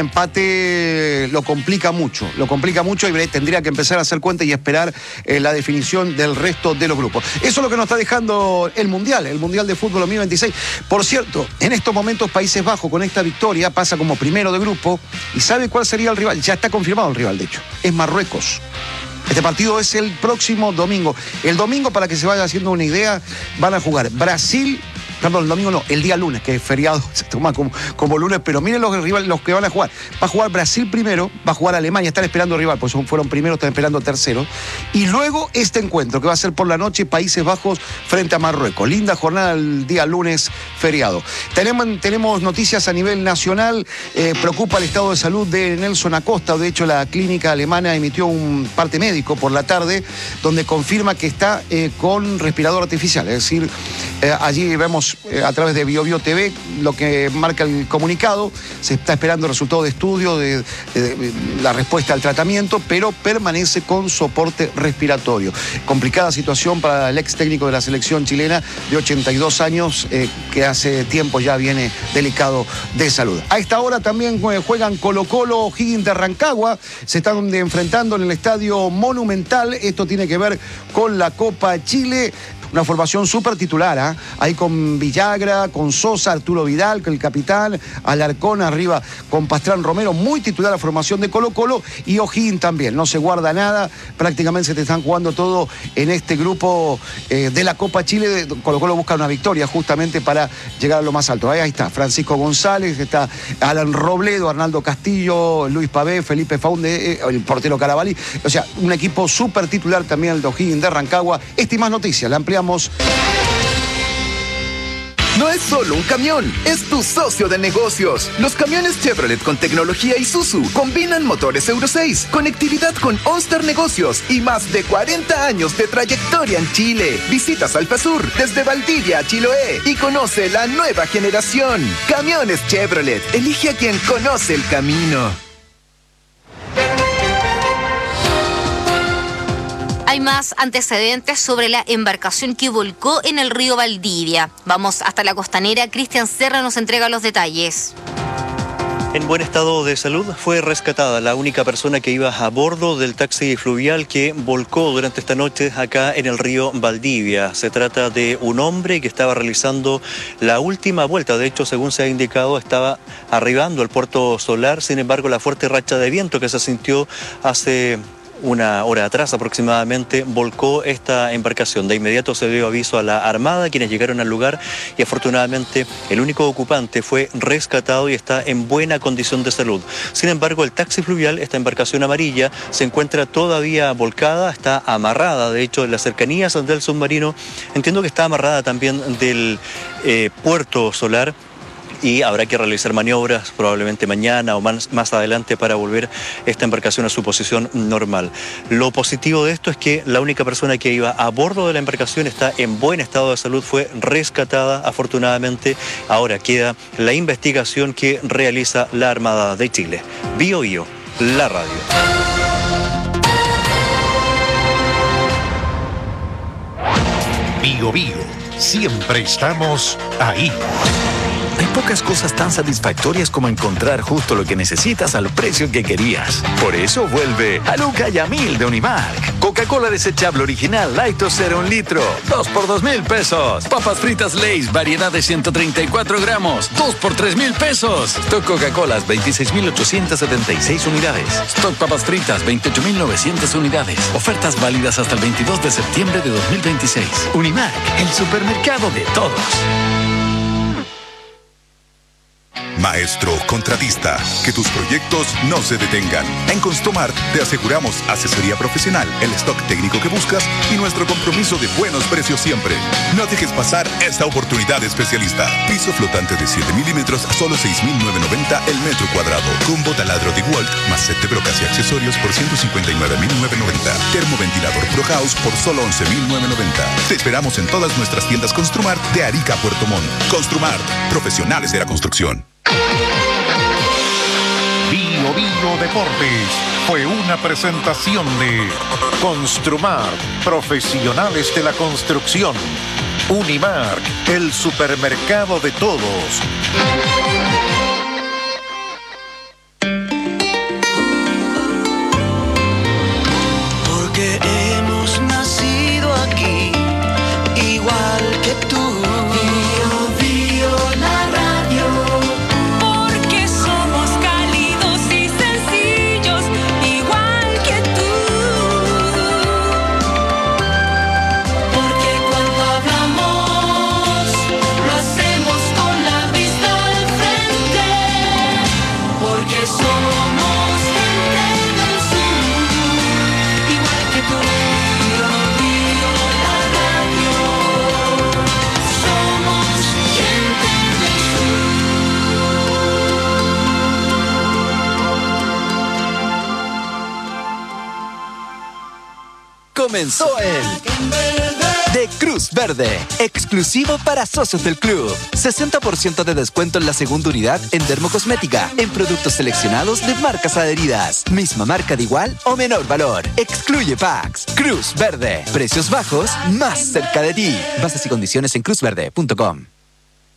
empate lo complica mucho, lo complica mucho y tendría que empezar a hacer cuenta y esperar eh, la definición del resto de los grupos. Eso es lo que nos está dejando el Mundial, el Mundial de Fútbol dos mil veintiséis. Por cierto, en estos momentos Países Bajos con esta victoria pasa como primero de grupo, y ¿sabe cuál sería el rival? Ya está confirmado el rival, de hecho, es Marruecos. Este partido es el próximo domingo. El domingo, para que se vaya haciendo una idea, van a jugar Brasil, perdón, el domingo no, el día lunes, que es feriado, se toma como, como lunes, pero miren los rivales, los que van a jugar. Va a jugar Brasil primero, va a jugar Alemania, están esperando rival, pues fueron primeros, están esperando tercero. Y luego este encuentro, que va a ser por la noche, Países Bajos frente a Marruecos. Linda jornada el día lunes, feriado. Tenemos, tenemos noticias a nivel nacional. Eh, preocupa el estado de salud de Nelson Acosta. De hecho, la clínica alemana emitió un parte médico por la tarde, donde confirma que está eh, con respirador artificial. Es decir, eh, allí vemos a través de Bio Bio T V lo que marca el comunicado. Se está esperando el resultado de estudio de, de, de la respuesta al tratamiento, pero permanece con soporte respiratorio. Complicada situación para el ex técnico de la selección chilena de ochenta y dos años, eh, que hace tiempo ya viene delicado de salud. A esta hora también juegan Colo Colo, O'Higgins de Rancagua, se están enfrentando en el Estadio Monumental. Esto tiene que ver con la Copa Chile. una formación súper titular, ¿eh? Ahí con Villagra, con Sosa, Arturo Vidal, el capitán, Alarcón arriba con Pastrán Romero, muy titular la formación de Colo Colo, y O'Higgins también, no se guarda nada, prácticamente se te están jugando todo en este grupo eh, de la Copa Chile. Colo Colo busca una victoria justamente para llegar a lo más alto. Ahí, ahí está Francisco González, está Alan Robledo, Arnaldo Castillo, Luis Pavé, Felipe Faunde, eh, el portero Carabalí, o sea, un equipo súper titular también el de O'Higgins de Rancagua. Esta y más noticias, la ampliamos. No es solo un camión, es tu socio de negocios. Los camiones Chevrolet con tecnología Isuzu combinan motores Euro seis, conectividad con OnStar Negocios y más de cuarenta años de trayectoria en Chile. Visita Salfasur desde Valdivia a Chiloé y conoce la nueva generación. Camiones Chevrolet, elige a quien conoce el camino. Hay más antecedentes sobre la embarcación que volcó en el río Valdivia. Vamos hasta la costanera. Cristian Serra nos entrega los detalles. En buen estado de salud fue rescatada la única persona que iba a bordo del taxi fluvial que volcó durante esta noche acá en el río Valdivia. Se trata de un hombre que estaba realizando la última vuelta. De hecho, según se ha indicado, estaba arribando al Puerto Solar. Sin embargo, la fuerte racha de viento que se sintió hace una hora atrás aproximadamente volcó esta embarcación. De inmediato se dio aviso a la Armada, quienes llegaron al lugar, y afortunadamente el único ocupante fue rescatado y está en buena condición de salud. Sin embargo, el taxi fluvial, esta embarcación amarilla, se encuentra todavía volcada, está amarrada, de hecho, en las cercanías del submarino. Entiendo que está amarrada también del eh, Puerto Solar, y habrá que realizar maniobras probablemente mañana o más, más adelante para volver esta embarcación a su posición normal. Lo positivo de esto es que la única persona que iba a bordo de la embarcación está en buen estado de salud, fue rescatada afortunadamente. Ahora queda la investigación que realiza la Armada de Chile. Bio Bio, la radio. Bio Bio, siempre estamos ahí. Hay pocas cosas tan satisfactorias como encontrar justo lo que necesitas al precio que querías. Por eso vuelve a Luca y a Mil de Unimark. Coca-Cola desechable original Light o Cero un litro, dos por dos mil pesos. Papas fritas Lay's, variedad de ciento treinta y cuatro gramos, dos por tres mil pesos. Stock Coca-Colas, veintiséis mil ochocientas setenta y seis unidades. Stock papas fritas, veintiocho mil novecientas unidades. Ofertas válidas hasta el veintidós de septiembre de dos mil veintiséis. Unimark, el supermercado de todos. Maestro contratista, que tus proyectos no se detengan. En Construmart te aseguramos asesoría profesional, el stock técnico que buscas y nuestro compromiso de buenos precios siempre. No dejes pasar esta oportunidad especialista. Piso flotante de siete milímetros, solo seis mil novecientos noventa el metro cuadrado. Combo taladro de Walt, más set de brocas y accesorios por ciento cincuenta y nueve mil novecientos noventa. Termoventilador Pro House por solo once mil novecientos noventa. Te esperamos en todas nuestras tiendas Construmart de Arica a Puerto Montt. Construmart, profesionales de la construcción. Bio Bio Deportes fue una presentación de Construmart, profesionales de la construcción. Unimark, el supermercado de todos. Porque hemos nacido aquí, igual que tú. Comenzó el de Cruz Verde, exclusivo para socios del club. sesenta por ciento de descuento en la segunda unidad en dermocosmética, en productos seleccionados de marcas adheridas. Misma marca de igual o menor valor. Excluye packs. Cruz Verde, precios bajos más cerca de ti. Bases y condiciones en cruz verde punto com.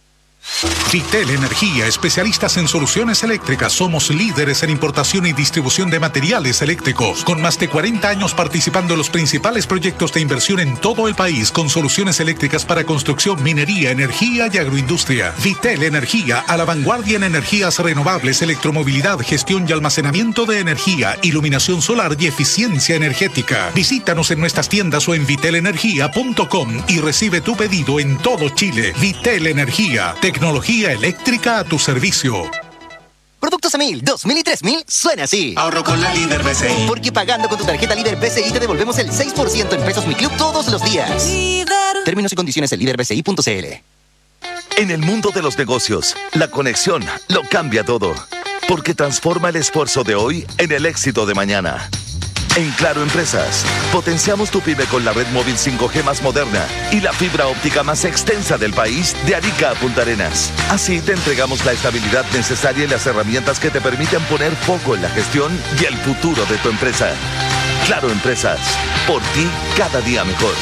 Vitel Energía, especialistas en soluciones eléctricas. Somos líderes en importación y distribución de materiales eléctricos, con más de cuarenta años participando en los principales proyectos de inversión en todo el país, con soluciones eléctricas para construcción, minería, energía y agroindustria. Vitel Energía, a la vanguardia en energías renovables, electromovilidad, gestión y almacenamiento de energía, iluminación solar y eficiencia energética. Visítanos en nuestras tiendas o en vitel energía punto com y recibe tu pedido en todo Chile. Vitel Energía, tecnología eléctrica a tu servicio. Productos a mil, dos mil y tres mil suena así. Ahorro con la Líder B C I. Porque pagando con tu tarjeta Líder B C I te devolvemos el seis por ciento en pesos Mi Club todos los días. Líder. Términos y condiciones en líder b c i punto c l. En el mundo de los negocios, la conexión lo cambia todo. Porque transforma el esfuerzo de hoy en el éxito de mañana. En Claro Empresas, potenciamos tu pyme con la red móvil cinco G más moderna y la fibra óptica más extensa del país, de Arica a Punta Arenas. Así te entregamos la estabilidad necesaria y las herramientas que te permiten poner foco en la gestión y el futuro de tu empresa. Claro Empresas, por ti cada día mejor.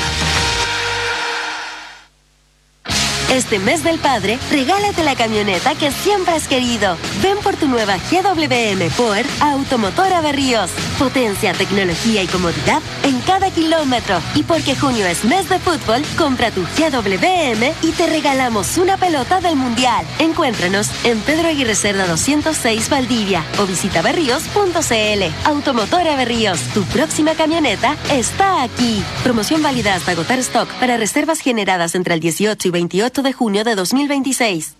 Este mes del padre, regálate la camioneta que siempre has querido. Ven por tu nueva G W M Power a Automotora Berríos. Potencia, tecnología y comodidad en cada kilómetro. Y porque junio es mes de fútbol, compra tu G W M y te regalamos una pelota del Mundial. Encuéntranos en Pedro Aguirre Cerda doscientos seis Valdivia o visita berríos punto c l. Automotora Berríos, tu próxima camioneta está aquí. Promoción válida hasta agotar stock para reservas generadas entre el dieciocho y veintiocho de junio de dos mil veintiséis.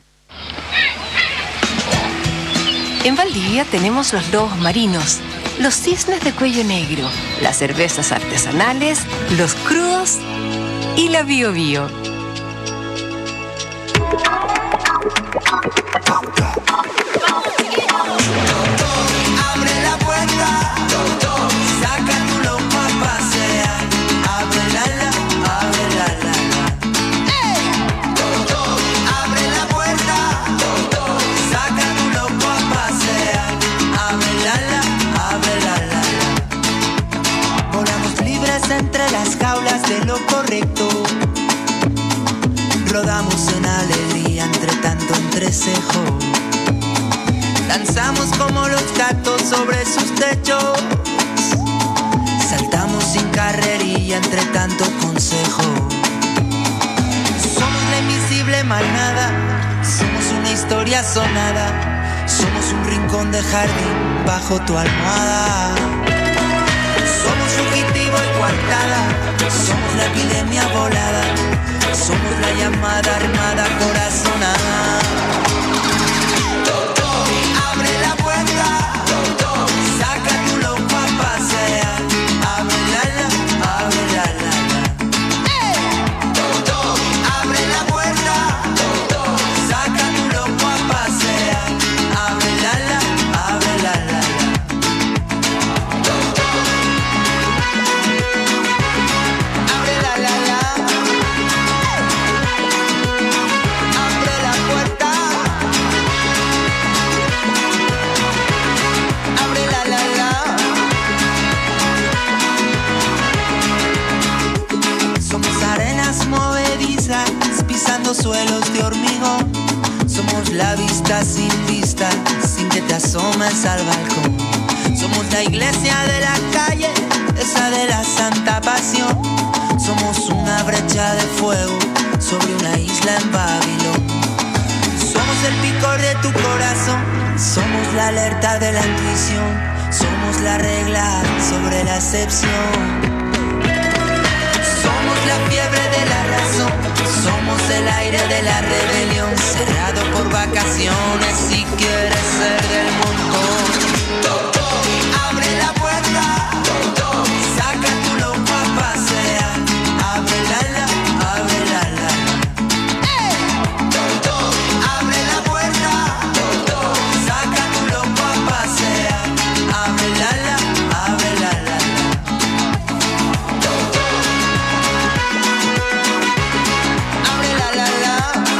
En Valdivia tenemos los lobos marinos, los cisnes de cuello negro, las cervezas artesanales, los crudos y la Bio Bio. Abre la puerta, saca tu loco a pasear. Abre la la, abre la la. Abre la puerta, saca tu loco a pasear. Abre la la, abre la la. Volamos libres entre las jaulas de lo correcto. Rodamos en alegría entre tanto entrecejo. Danzamos como los gatos sobre sus techos. Saltamos sin carrerilla entre tanto consejo. Somos la invisible manada. Somos una historia sonada. Somos un rincón de jardín bajo tu almohada. Somos fugitivo y coartada. Somos la epidemia volada. Somos la llamada armada corazonada. Abre la puerta, saca tu loco a pasear. Abre la la, abre la la la. Abre la puerta, saca tu loco a pasear. Abre la la, abre la la la. Abre la la la. Abre la puerta. Abre la la la. Somos arenas movedizas pisando suelos de hormigón. Somos la vista sin vista, sin que te asomes al balcón. Somos la iglesia de la calle, esa de la Santa Pasión. Somos una brecha de fuego sobre una isla en Babilón. Somos el picor de tu corazón, somos la alerta de la intuición. Somos la regla sobre la excepción. Somos la fiebre de la razón, somos el aire de la rebelión. Cerrado por vacaciones si quieres ser del montón. Abre la puerta, saca tu loco a pasear. Abre la la, abre la la. Abre la puerta, saca tu loco a pasear. Abre la la, abre la la. Abre la la la.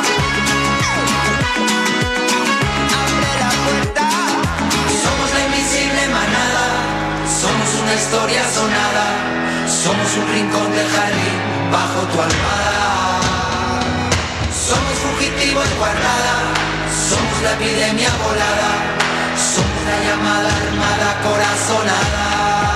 Abre la puerta. Somos la invisible manada. Somos una historia sonada. Somos un rincón de jardín bajo tu almohada. Somos fugitivo en guardada, somos la epidemia volada, somos la llamada armada corazonada.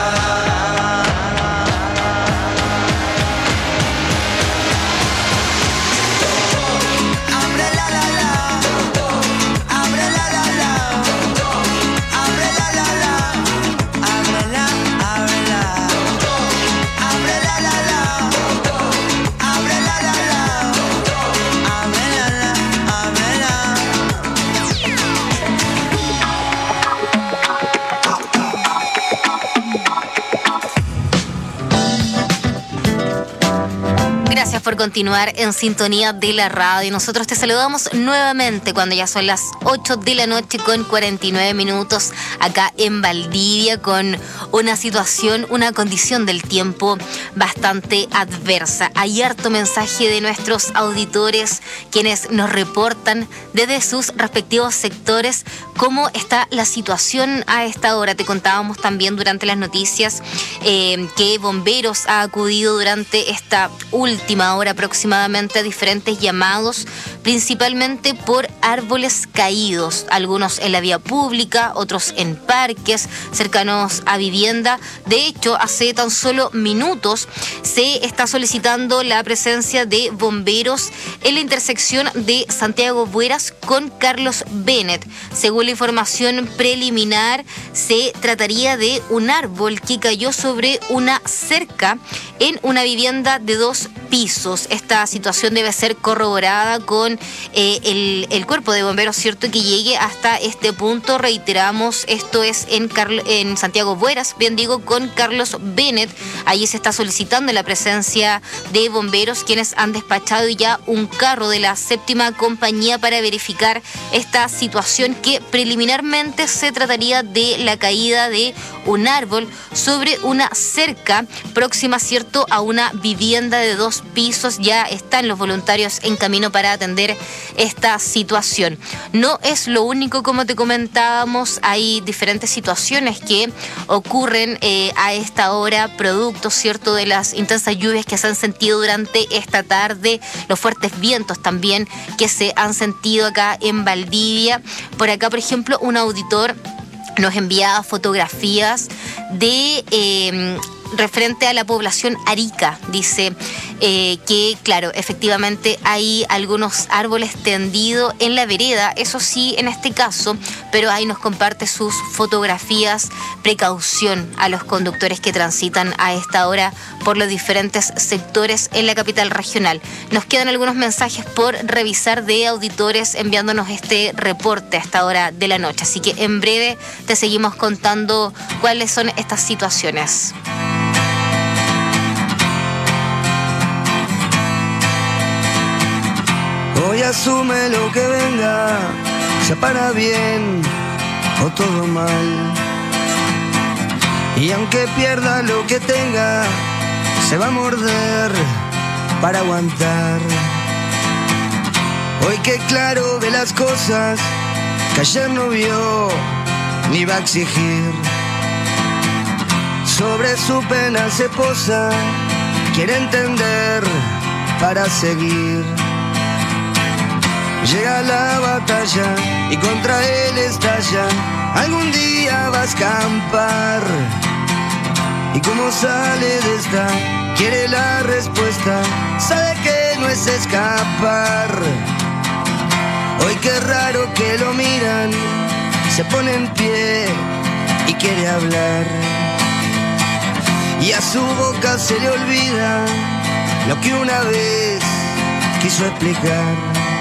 Gracias por continuar en sintonía de la radio. Nosotros te saludamos nuevamente cuando ya son las ocho de la noche con cuarenta y nueve minutos acá en Valdivia, con una situación, una condición del tiempo bastante adversa. Hay harto mensaje de nuestros auditores quienes nos reportan desde sus respectivos sectores cómo está la situación a esta hora. Te contábamos también durante las noticias eh, que Bomberos ha acudido durante esta última hora aproximadamente a diferentes llamados, principalmente por árboles caídos, algunos en la vía pública, otros en parques cercanos a vivienda. De hecho, hace tan solo minutos se está solicitando la presencia de bomberos en la intersección de Santiago Bueras con Carlos Bennett. Según la información preliminar, se trataría de un árbol que cayó sobre una cerca en una vivienda de dos pisos. Esta situación debe ser corroborada con eh, el, el cuerpo de bomberos, ¿cierto? Que llegue hasta este punto. Reiteramos, esto es en, Carl, en Santiago Bueras, bien digo, con Carlos Bennett. Allí se está solicitando la presencia de bomberos, quienes han despachado ya un carro de la séptima compañía para verificar esta situación, que preliminarmente se trataría de la caída de un árbol sobre una cerca próxima, ¿cierto?, a una vivienda de dos pisos. Ya están los voluntarios en camino para atender esta situación. No es lo único, como te comentábamos, hay diferentes situaciones que ocurren eh, a esta hora, producto, ¿cierto?, de las intensas lluvias que se han sentido durante esta tarde, los fuertes vientos también que se han sentido acá en Valdivia. Por acá, por ejemplo, un auditor nos enviaba fotografías de eh, referente a la población Arica. Dice eh, que, claro, efectivamente hay algunos árboles tendidos en la vereda, eso sí, en este caso, pero ahí nos comparte sus fotografías. Precaución a los conductores que transitan a esta hora por los diferentes sectores en la capital regional. Nos quedan algunos mensajes por revisar de auditores enviándonos este reporte a esta hora de la noche, así que en breve te seguimos contando cuáles son estas situaciones. Hoy asume lo que venga, sea para bien o todo mal. Y aunque pierda lo que tenga, se va a morder para aguantar. Hoy que claro ve las cosas que ayer no vio ni va a exigir. Sobre su pena se posa, quiere entender para seguir. Llega la batalla y contra él estalla. Algún día va a escampar. Y como sale de esta, quiere la respuesta. Sabe que no es escapar. Hoy qué raro que lo miran, se pone en pie y quiere hablar. Y a su boca se le olvida lo que una vez quiso explicar.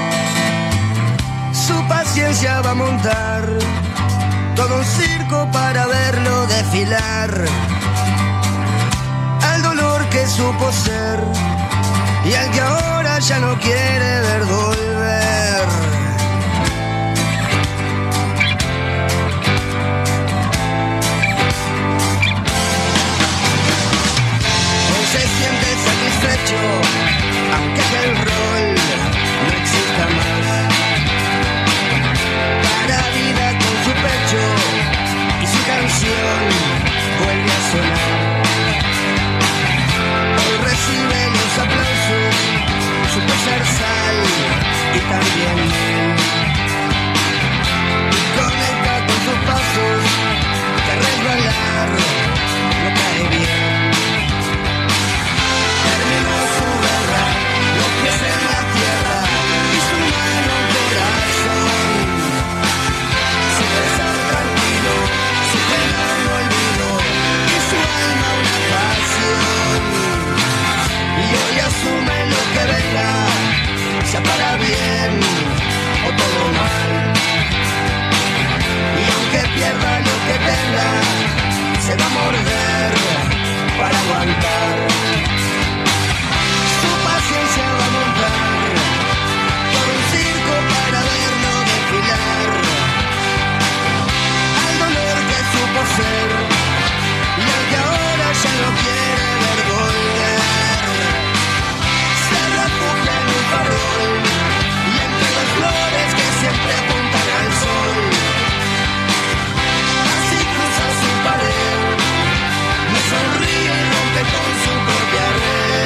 Su paciencia va a montar todo un circo para verlo desfilar. Al dolor que supo ser y al que ahora ya no quiere ver volver. Hoy se siente satisfecho, aunque el rol no exista más. Y su canción vuelve a sonar. Hoy recibe los aplausos, supo ser sal y también. Y conecta con sus pasos, que resbalar no cae bien. Terminó su guerra, los pies en la tierra y su mano corazón. Su besar tranquilo, su pena un olvido y su alma una pasión. Y hoy asume lo que venga, sea para bien o todo mal. Y aunque pierda lo que tenga, se va a morder para aguantar. Su paciencia va a montar por un circo para verlo desfilar. Al dolor que supo ser y al que ahora ya no quiere ver volver. Se refugia en un farol y entre las flores que siempre apuntan al sol. Así cruza su pared, me sonríe y rompe con su propia red.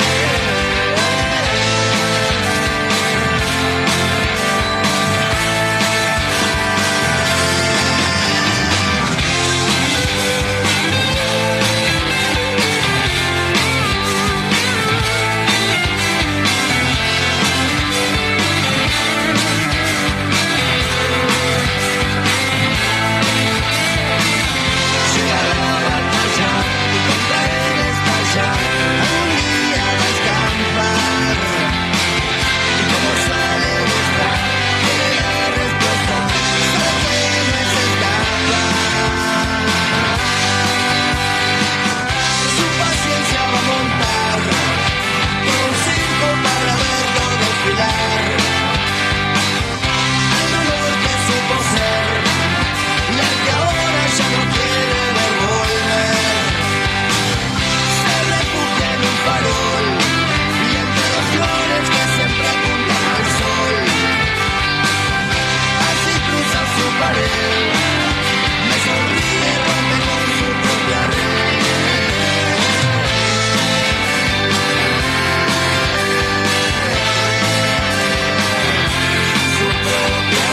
Llega la batalla y contra él estalla, algún día va a escampar. Y como sale busca, quiere la respuesta, sabe que no es escapar. Su paciencia va a montar por un circo para verlo desfilar. Al dolor que supo ser y al que ahora ya no quiere ver volver. Se refugia en un farol y entre las flores que siempre apuntan al sol. Así cruza su pared, me sonríe y rompe con su propia red. Su propia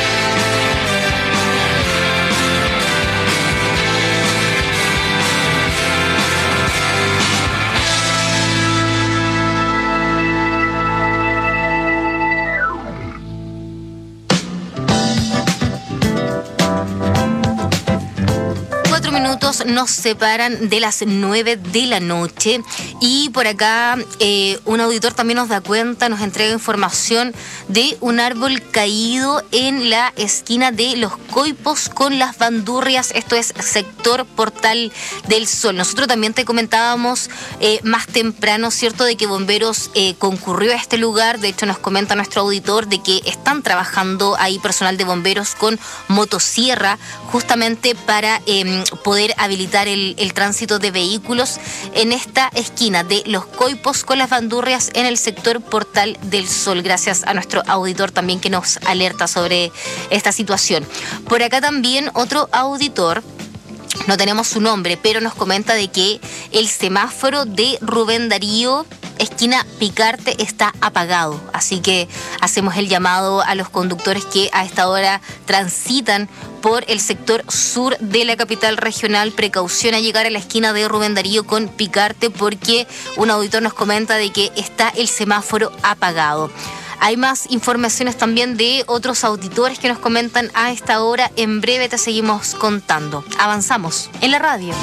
Cuatro minutos nos separan de las nueve de la noche y por acá eh, un auditor también nos da cuenta, nos entrega información de un árbol caído en la esquina de Los Coipos con Las Bandurrias. Esto es sector Portal del Sol. Nosotros también te comentábamos eh, más temprano, ¿cierto?, de que Bomberos eh, concurrió a este lugar. De hecho, nos comenta nuestro auditor de que están trabajando ahí personal de bomberos con motosierra justamente para eh, poder habilitar el, el tránsito de vehículos en esta esquina de Los Coipos con Las Bandurrias en el sector Portal del Sol. Gracias a nuestro auditor también que nos alerta sobre esta situación. Por acá también otro auditor, no tenemos su nombre, pero nos comenta de que el semáforo de Rubén Darío esquina Picarte está apagado, así que hacemos el llamado a los conductores que a esta hora transitan por el sector sur de la capital regional. Precaución a llegar a la esquina de Rubén Darío con Picarte porque un auditor nos comenta de que está el semáforo apagado. Hay más informaciones también de otros auditores que nos comentan a esta hora. En breve te seguimos contando. Avanzamos en la radio.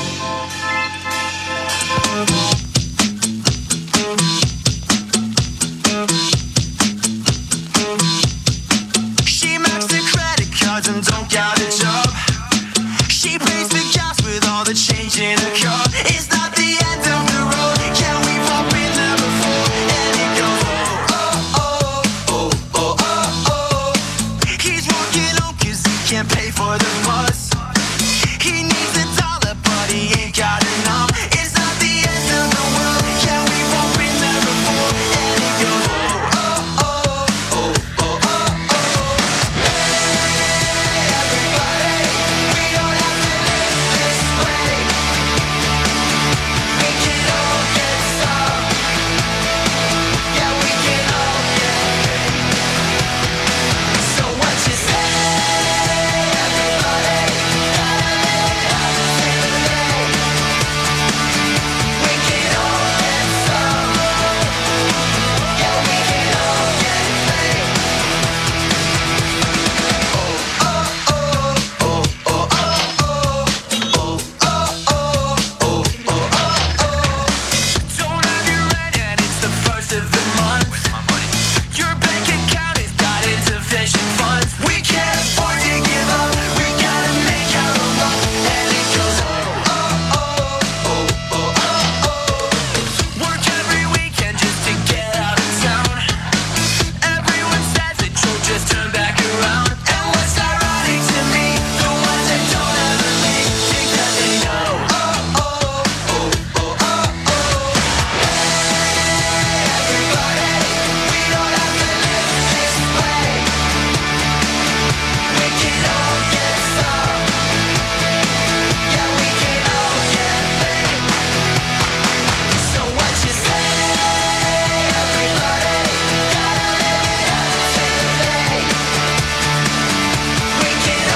She maps the credit cards and don't got a job. She pays the gas with all the change in her car. It's not the end of the road. Can we pop in there before? And it goes oh, oh, oh, oh, oh, oh. He's walking home cause he can't pay for the bus. He needs a dollar but he ain't got enough. It's not the end of turn back